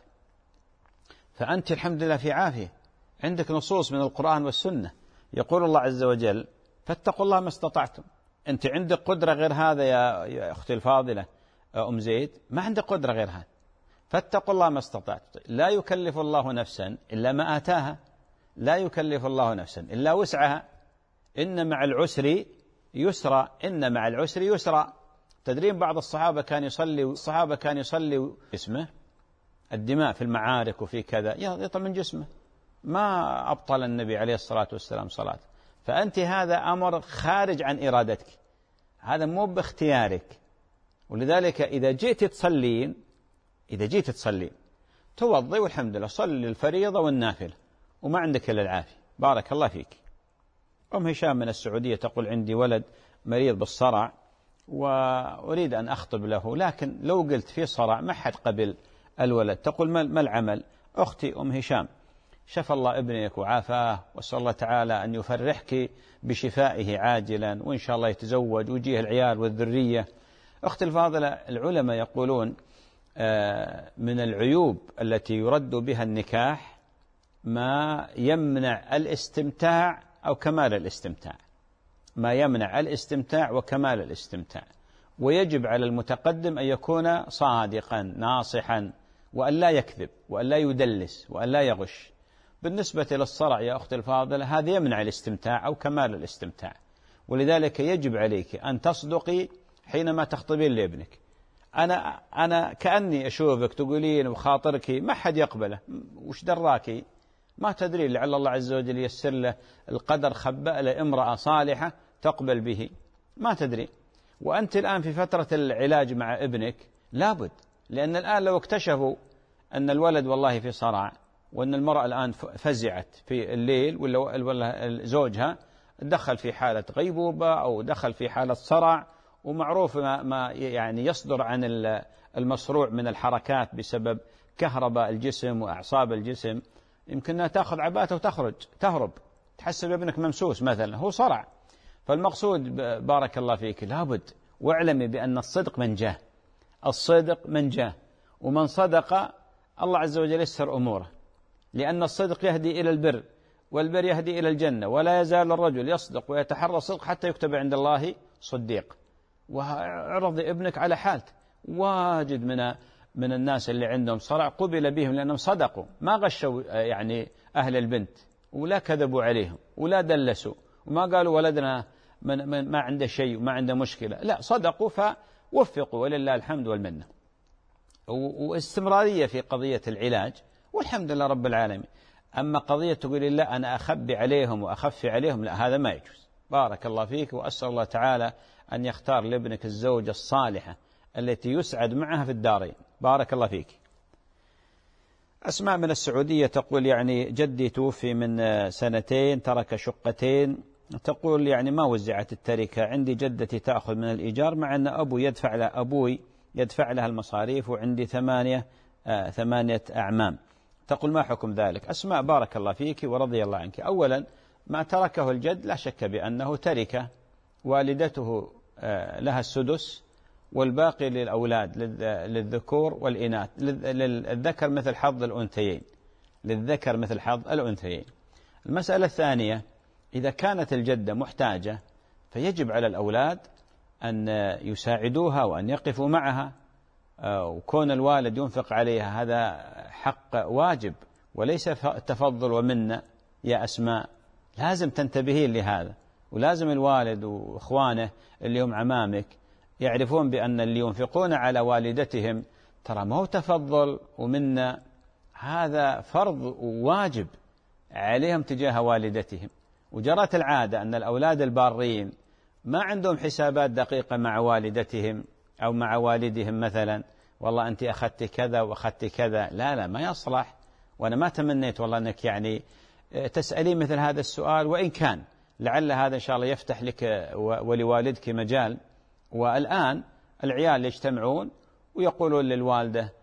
فأنت الحمد لله في عافية، عندك نصوص من القرآن والسنة، يقول الله عز وجل فاتقوا الله ما استطعتم. أنت عندك قدرة غير هذا يا أختي الفاضلة أم زيد؟ ما عندك قدرة غير هذا. فاتقوا الله ما استطعتم، لا يكلف الله نفسا إلا ما آتاها، لا يكلف الله نفسا إلا وسعها، إن مع العسر يسرا، إن مع العسر يسرا. تدرين بعض الصحابة كان يصلي الصحابة كان يصلي جسمه الدماء في المعارك وفي كذا يطلع من جسمه، ما أبطل النبي عليه الصلاة والسلام صلاة. فأنت هذا أمر خارج عن إرادتك، هذا مو باختيارك. ولذلك إذا جئت تصلين إذا جئت تصلين توضي والحمد لله، صلي الفريضة والنافلة وما عندك إلا العافية. بارك الله فيك. أم هشام من السعودية تقول عندي ولد مريض بالصرع وأريد أن أخطب له، لكن لو قلت في صرع ما حد قبل الولد، تقول ما العمل؟ أختي أم هشام، شفى الله ابنك وعافاه، وأسأل الله تعالى أن يفرحك بشفائه عاجلا، وإن شاء الله يتزوج ويجيه العيال والذرية. أختي الفاضلة، العلماء يقولون من العيوب التي يرد بها النكاح ما يمنع الاستمتاع أو كمال الاستمتاع، ما يمنع الاستمتاع وكمال الاستمتاع. ويجب على المتقدم أن يكون صادقا ناصحا، وأن لا يكذب، وأن لا يدلس، وأن لا يغش. بالنسبة للصرع يا أختي الفاضلة، هذا يمنع الاستمتاع أو كمال الاستمتاع، ولذلك يجب عليك أن تصدقي حينما تخطبين لابنك. أنا أنا كأني أشوفك تقولين وخاطرك ما حد يقبله، وش دراكي؟ ما تدري، لعل الله عز وجل ييسر له القدر، خبأ له امرأة صالحة تقبل به، ما تدري. وأنت الآن في فترة العلاج مع ابنك لابد، لأن الآن لو اكتشفوا أن الولد والله في صرع، وأن المرأة الآن فزعت في الليل، ولا زوجها دخل في حالة غيبوبة أو دخل في حالة صرع، ومعروف ما, ما يعني يصدر عن المصروع من الحركات بسبب كهرباء الجسم وأعصاب الجسم، يمكنها تأخذ عباته وتخرج تهرب، تحسب ابنك ممسوس مثلا، هو صرع. فالمقصود بارك الله فيك لابد، واعلمي بأن الصدق منجاه، الصدق منجاه، ومن صدق الله عز وجل يسر أموره، لأن الصدق يهدي إلى البر، والبر يهدي إلى الجنة، ولا يزال الرجل يصدق ويتحرى الصدق حتى يكتب عند الله صديق. واعرض ابنك على حالته، واجد من من الناس اللي عندهم صرع قبل بهم لأنهم صدقوا، ما غشوا يعني أهل البنت، ولا كذبوا عليهم، ولا دلسوا، وما قالوا ولدنا من من ما عنده شيء وما عنده مشكلة، لا، صدقوا فوفقوا، ولله الحمد والمنة. واستمرارية في قضية العلاج، والحمد لله رب العالمين. أما قضية تقول لا أنا أخبي عليهم وأخفي عليهم، لا، هذا ما يجوز. بارك الله فيك، وأسأل الله تعالى أن يختار لابنك الزوجة الصالحة التي يسعد معها في الدارين. بارك الله فيك. أسماء من السعودية تقول يعني جدي توفي من سنتين، ترك شقتين، تقول يعني ما وزعت التركة، عندي جدتي تأخذ من الإيجار مع أن أبو يدفع لها أبوي يدفع لها المصاريف، وعندي ثمانية آه ثمانية أعمام. تقول ما حكم ذلك؟ أسماء بارك الله فيك ورضي الله عنك. أولا ما تركه الجد لا شك بأنه تركه، والدته آه لها السدس، والباقي للأولاد للذكور والإناث، للذكر مثل حظ الأنثيين، للذكر مثل حظ الأنثيين. المسألة الثانية، إذا كانت الجدة محتاجة فيجب على الأولاد أن يساعدوها وأن يقفوا معها، وكون الوالد ينفق عليها هذا حق واجب وليس تفضل ومنة. يا أسماء لازم تنتبهين لهذا، ولازم الوالد وإخوانه اللي هم عمامك يعرفون بأن اللي ينفقون على والدتهم ترى ما هو تفضل ومنة، هذا فرض وواجب عليهم تجاه والدتهم. وجرت العادة أن الأولاد البارين ما عندهم حسابات دقيقة مع والدتهم أو مع والدهم، مثلا والله أنت أخذت كذا وأخذت كذا، لا لا ما يصلح. وأنا ما تمنيت والله أنك يعني تسألي مثل هذا السؤال، وإن كان لعل هذا إن شاء الله يفتح لك ولوالدك مجال. والآن العيال يجتمعون ويقولون للوالدة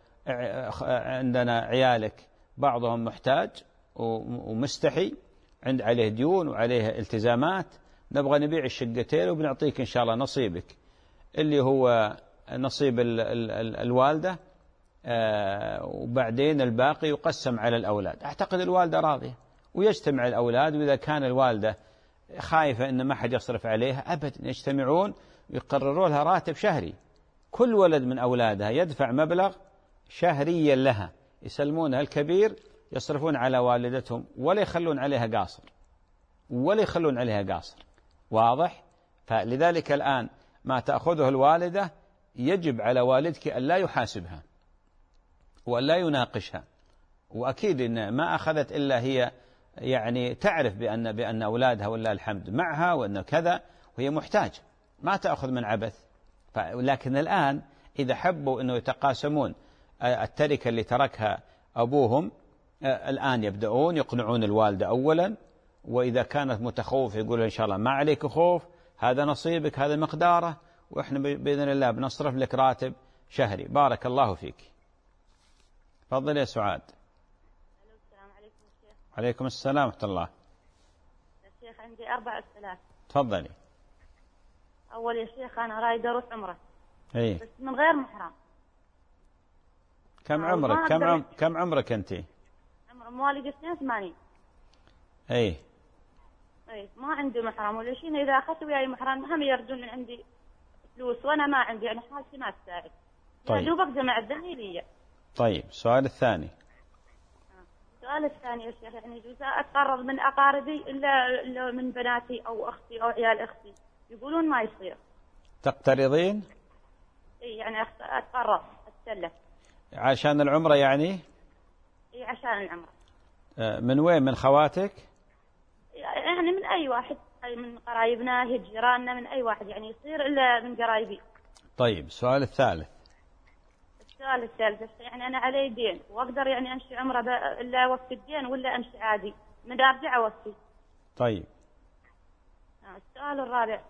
عندنا عيالك بعضهم محتاج ومستحي، عند عليه ديون وعليه التزامات، نبغى نبيع الشقتين وبنعطيك إن شاء الله نصيبك اللي هو نصيب ال ال ال الوالدة، آه وبعدين الباقي يقسم على الأولاد. أعتقد الوالدة راضية، ويجتمع الأولاد، وإذا كان الوالدة خايفة إن ما حد يصرف عليها أبدا يجتمعون ويقرروا لها راتب شهري، كل ولد من أولادها يدفع مبلغ شهريا لها، يسلمونها الكبير يصرفون على والدتهم، ولا يخلون عليها قاصر، ولا يخلون عليها قاصر. واضح؟ فلذلك الآن ما تأخذه الوالدة يجب على والدك أن لا يحاسبها وأن لا يناقشها، وأكيد إن ما أخذت إلا هي يعني تعرف بأن بأن أولادها والله الحمد معها وأن كذا، وهي محتاجة، ما تأخذ من عبث. لكن الآن إذا حبوا أنه يتقاسمون التركة اللي تركها أبوهم، الآن يبدأون يقنعون الوالدة أولا، وإذا كانت متخوفة يقول إن شاء الله ما عليك خوف، هذا نصيبك، هذا مقداره، وإحنا بإذن الله بنصرف لك راتب شهري. بارك الله فيك. تفضل يا سعاد. السلام عليكم شيخ. عليكم السلام ورحمة الله. يا شيخ عندي أربع أسئلة. تفضلي. أول يا شيخ أنا رايدة أروح عمرة. إيه. بس من غير محرم. كم عمرك؟ كم عم... كم عمرك أنت؟ عمر مواليد اثنين وثمانين. إيه. إيه ما عندي محرم ولا شيء، إذا أخذت وياي محرم هم يرجون من عندي فلوس وأنا ما عندي، يعني حالتي ما تساعد. طيب. يا دوبك جمع الدنيا لي. طيب السؤال الثاني. السؤال الثاني يا شيخ، يعني يجوز أتقرب من أقاربي إلا إلا من بناتي أو أختي أو عيال أختي، يقولون ما يصير. تقترضين؟ إيه يعني أتقرب أتسلف. عشان العمرة يعني؟ إيه عشان العمرة. من وين؟ من خواتك؟ يعني من أي واحد، أي من قرايبنا هي جيراننا، من أي واحد يعني يصير إلا من قرايبي. طيب السؤال الثالث. السؤال الثالث يعني أنا علي دين وأقدر يعني أمشي عمرة إلا أوفي الدين ولا أمشي عادي من أرجع أوفي؟ طيب. السؤال الرابع.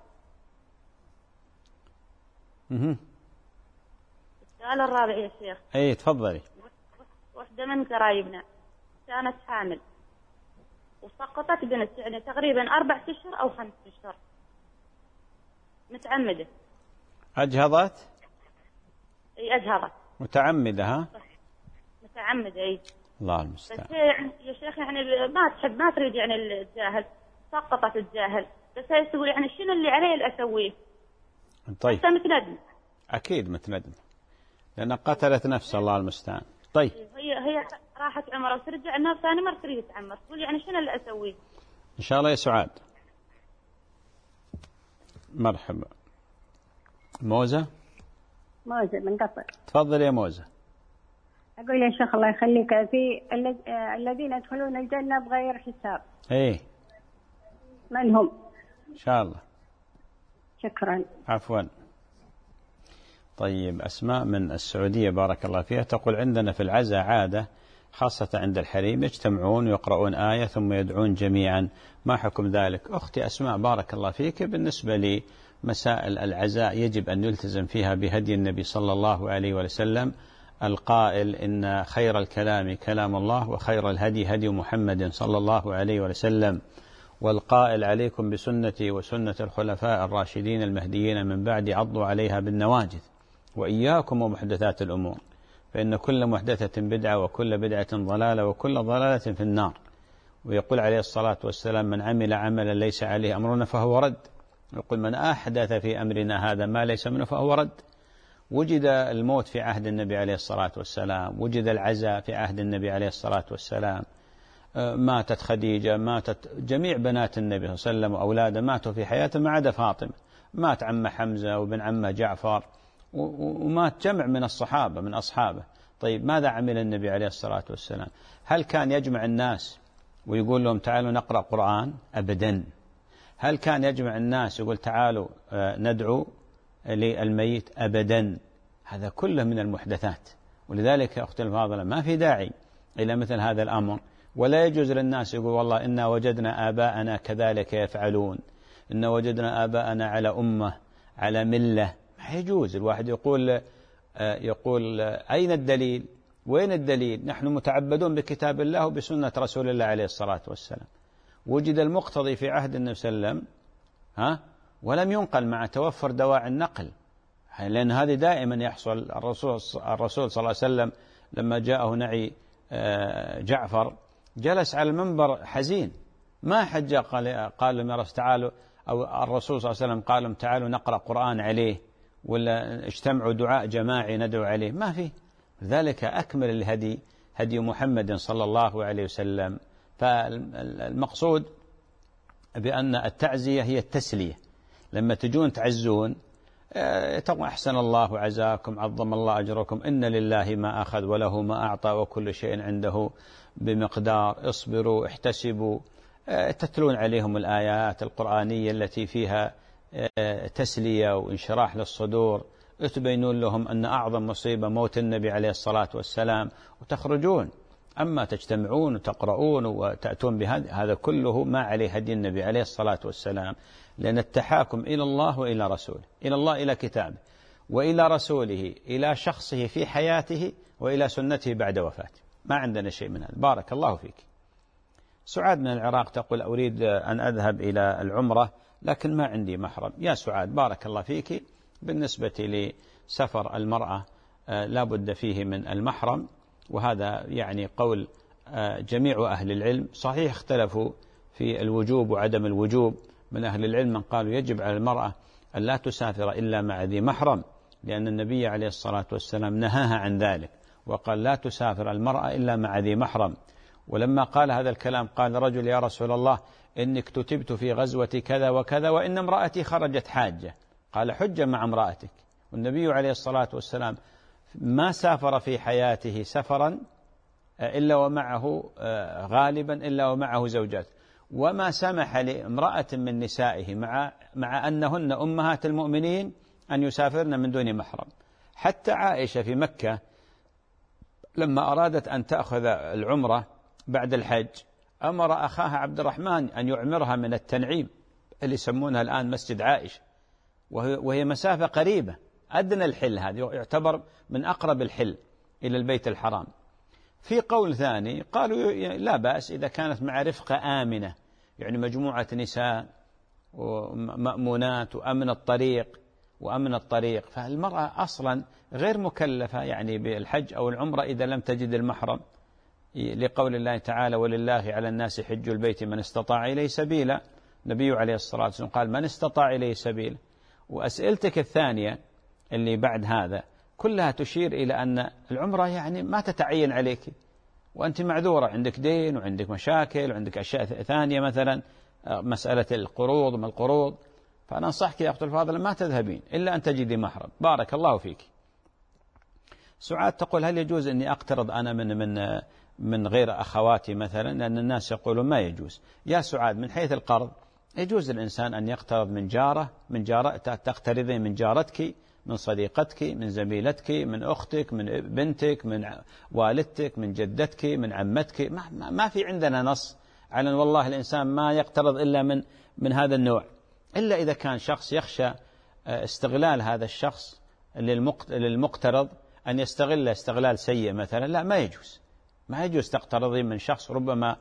اها. السؤال الرابع يا شيخ. أي تفضلي. واحدة من قرايبنا كانت حامل وسقطت بنت يعني تقريبا أربع أشهر أو خمس أشهر، متعمدة. أجهضت؟ أي أجهضت. متعمدة ها؟ متعمدة أي. الله المستعان. بس هي يا شيخ يعني ما تحب ما تريد يعني الجاهل، سقطت الجاهل، بس هي تقول يعني شنو اللي علي اللي أسويه؟ طيب. أنت متندم. أكيد متندم لأن قتلت نفس، الله المستعان. طيب. هي هي راحت عمره وترجع النار ثاني مرة تريد تعمر، تقول يعني شنو اللي أسويه؟ إن شاء الله يا سعاد. مرحبا. موزة. موزة من قطر. تفضل يا موزة. أقول يا شيخ الله يخليك، في الذين يدخلون الجنة بغير حساب. إيه. من هم؟ إن شاء الله. شكرا. عفوا. طيب أسماء من السعودية بارك الله فيها تقول عندنا في العزاء عادة خاصة عند الحريم يجتمعون ويقرؤون آية ثم يدعون جميعا، ما حكم ذلك؟ أختي أسماء بارك الله فيك، بالنسبة لمسائل العزاء يجب أن يلتزم فيها بهدي النبي صلى الله عليه وسلم القائل إن خير الكلام كلام الله وخير الهدي هدي محمد صلى الله عليه وسلم، والقائل عليكم بسنتي وسنة الخلفاء الراشدين المهديين من بعد عضوا عليها بالنواجذ وإياكم ومحدثات الأمور فإن كل محدثة بدعة وكل بدعة ضلالة وكل ضلالة في النار. ويقول عليه الصلاة والسلام من عمل عملا ليس عليه أمرنا فهو رد، يقول من أحدث في أمرنا هذا ما ليس منه فهو رد. وجد الموت في عهد النبي عليه الصلاة والسلام، وجد العزاء في عهد النبي عليه الصلاة والسلام، ماتت خديجة، ماتت جميع بنات النبي صلى الله عليه وسلم وأولاده ماتوا في حياته ما عدا فاطمة، مات عمه حمزة وابن عمه جعفر ومات جمع من الصحابة من أصحابه. طيب ماذا عمل النبي عليه الصلاة والسلام؟ هل كان يجمع الناس ويقول لهم تعالوا نقرأ قرآن؟ أبدا. هل كان يجمع الناس يقول تعالوا ندعو للميت؟ أبدا. هذا كله من المحدثات، ولذلك يا أختي الفاضلة ما في داعي إلى مثل هذا الأمر، ولا يجوز للناس يقول والله إنا وجدنا آباءنا كذلك يفعلون، إنا وجدنا آباءنا على أمة على ملة. ما يجوز الواحد يقول يقول أين الدليل؟ وين الدليل؟ نحن متعبدون بكتاب الله وبسنة رسول الله عليه الصلاة والسلام. وجد المقتضي في عهد النبي صلى الله عليه وسلم ها ولم ينقل مع توفر دواعي النقل، لأن هذا دائما يحصل. الرسول الرسول صلى الله عليه وسلم لما جاءه نعي جعفر جلس على المنبر حزين، ما حد قال قال لهم يا رسول تعالوا، أو الرسول صلى الله عليه وسلم قال لهم تعالوا نقرأ قرآن عليه ولا اجتمعوا دعاء جماعي ندعو عليه، ما في. ذلك أكمل الهدي هدي محمد صلى الله عليه وسلم. فالمقصود بأن التعزية هي التسلية، لما تجون تعزون تقول أحسن الله عزاكم عظم الله أجركم إن لله ما أخذ وله ما أعطى وكل شيء عنده بمقدار، اصبروا احتسبوا، تتلون عليهم الآيات القرآنية التي فيها تسلية وانشراح للصدور، تبينون لهم أن أعظم مصيبة موت النبي عليه الصلاة والسلام وتخرجون. أما تجتمعون وتقرؤون وتأتون بهذا هذا كله ما عليه هدي النبي عليه الصلاة والسلام، لأن التحاكم إلى الله وإلى رسوله، إلى الله إلى كتابه وإلى رسوله، إلى شخصه في حياته وإلى سنته بعد وفاته، ما عندنا شيء من هذا. بارك الله فيك. سعاد من العراق تقول أريد أن أذهب إلى العمرة لكن ما عندي محرم. يا سعاد بارك الله فيك، بالنسبة لسفر المرأة لا بد فيه من المحرم، وهذا يعني قول جميع أهل العلم. صحيح اختلفوا في الوجوب وعدم الوجوب، من أهل العلم من قالوا يجب على المرأة أن لا تسافر إلا مع ذي محرم، لأن النبي عليه الصلاة والسلام نهاها عن ذلك وقال لا تسافر المرأة إلا مع ذي محرم. ولما قال هذا الكلام قال رجل يا رسول الله إني اكتتبت في غزوة كذا وكذا وإن امرأتي خرجت حاجة. قال حج مع امرأتك. والنبي عليه الصلاة والسلام ما سافر في حياته سفرا إلا ومعه غالبا إلا ومعه زوجات، وما سمح لامرأة من نسائه مع مع أنهن أمهات المؤمنين أن يسافرن من دون محرم. حتى عائشة في مكة لما أرادت أن تأخذ العمرة بعد الحج أمر أخاها عبد الرحمن أن يعمرها من التنعيم اللي يسمونها الآن مسجد عائشة، وهي مسافة قريبة أدنى الحل، هذا يعتبر من أقرب الحل إلى البيت الحرام. في قول ثاني قالوا لا بأس إذا كانت مع رفقة آمنة، يعني مجموعة نساء ومأمونات وأمن الطريق وأمن الطريق، فالمرأة أصلا غير مكلفة يعني بالحج أو العمرة إذا لم تجد المحرم، لقول الله تعالى ولله على الناس حج البيت من استطاع إليه سبيلا. النبي عليه الصلاة والسلام قال من استطاع إليه سبيلا. وأسئلتك الثانية اللي بعد هذا كلها تشير إلى أن العمرة يعني ما تتعين عليك، وأنت معذورة، عندك دين وعندك مشاكل وعندك أشياء ثانية مثلا مسألة القروض ما القروض، فأنا أنصحك يا أخت الفاضلة ما تذهبين إلا أن تجدي محرم. بارك الله فيك. سعاد تقول هل يجوز أني أقترض أنا من من من غير أخواتي مثلا، لأن الناس يقولون ما يجوز. يا سعاد من حيث القرض يجوز الإنسان أن يقترض من جاره من جارة تقترضين من جارتك من صديقتك من زميلتك من أختك من بنتك من والدتك من جدتك من عمتك، ما, ما في عندنا نص على أن والله الإنسان ما يقترض إلا من من هذا النوع، إلا إذا كان شخص يخشى استغلال هذا الشخص للمقترض أن يستغل استغلال سيء مثلا، لا ما يجوز ما يجوز تقترضين من شخص ربما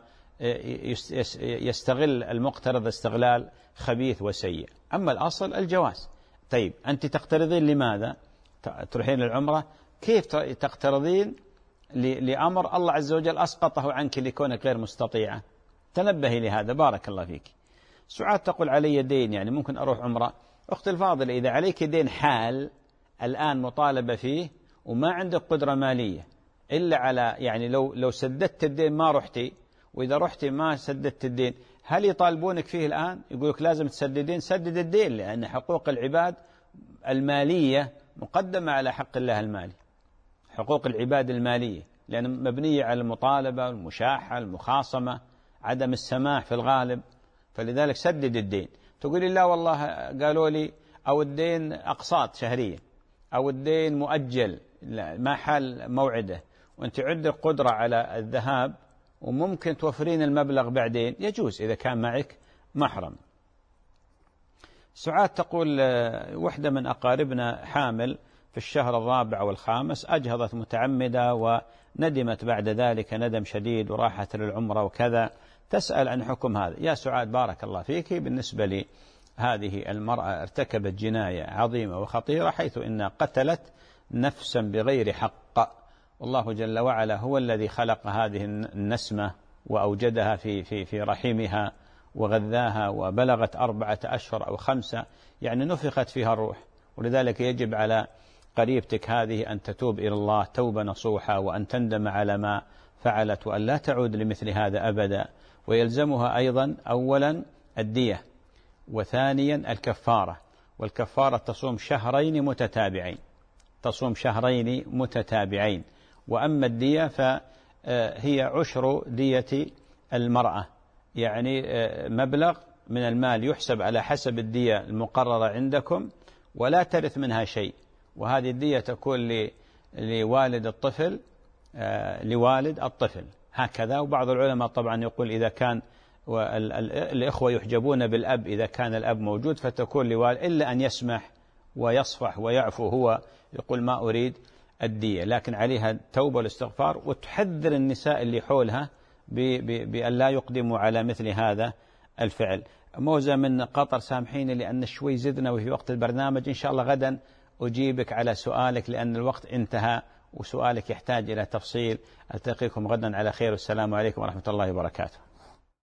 يستغل المقترض استغلال خبيث وسيء. أما الأصل الجواز. طيب أنت تقترضين لماذا؟ تروحين للعمرة، كيف تقترضين لأمر الله عز وجل أسقطه عنك لكونك غير مستطيعة؟ تنبهي لهذا بارك الله فيك. سعاد تقول علي دين يعني ممكن أروح عمرة. أخت الفاضلة إذا عليك دين حال الآن مطالبة فيه وما عندك قدرة مالية إلا على يعني لو لو سددت الدين ما رحتي، وإذا رحتي ما سددت الدين هل يطالبونك فيه الآن؟ يقولك لازم تسددين؟ سدد الدين، لأن حقوق العباد المالية مقدمة على حق الله المالي، حقوق العباد المالية لأن مبنية على المطالبة المشاحة المخاصمة عدم السماح في الغالب، فلذلك سدد الدين. تقولي لا والله قالوا لي أو الدين أقساط شهرية أو الدين مؤجل لا ما حال موعده وأنت عندك قدرة على الذهاب وممكن توفرين المبلغ بعدين، يجوز إذا كان معك محرم. سعاد تقول وحدة من أقاربنا حامل في الشهر الرابع والخامس أجهضت متعمدة وندمت بعد ذلك ندم شديد وراحت للعمرة وكذا، تسأل عن حكم هذا. يا سعاد بارك الله فيك، بالنسبة لي هذه المرأة ارتكبت جناية عظيمة وخطيرة حيث إنها قتلت نفسا بغير حق، والله جل وعلا هو الذي خلق هذه النسمة وأوجدها في في في رحمها وغذاها وبلغت أربعة أشهر أو خمسة، يعني نفخت فيها الروح، ولذلك يجب على قريبتك هذه أن تتوب إلى الله توبة نصوحة وأن تندم على ما فعلت وأن لا تعود لمثل هذا أبدا. ويلزمها أيضا أولا الدية وثانيا الكفارة، والكفارة تصوم شهرين متتابعين تصوم شهرين متتابعين وأما الدية فهي عشر دية المرأة، يعني مبلغ من المال يحسب على حسب الدية المقررة عندكم ولا ترث منها شيء، وهذه الدية تكون لوالد الطفل لوالد الطفل هكذا. وبعض العلماء طبعا يقول إذا كان الإخوة يحجبون بالأب إذا كان الأب موجود فتكون لوالد، إلا أن يسمح ويصفح ويعفو هو يقول ما أريد الدية، لكن عليها التوبة والاستغفار وتحذر النساء اللي حولها بأن لا يقدموا على مثل هذا الفعل. موزة من قطر، سامحيني لأن شوي زدنا وفي وقت البرنامج، إن شاء الله غدا أجيبك على سؤالك لأن الوقت انتهى وسؤالك يحتاج إلى تفصيل. ألتقيكم غدا على خير، والسلام عليكم ورحمة الله وبركاته.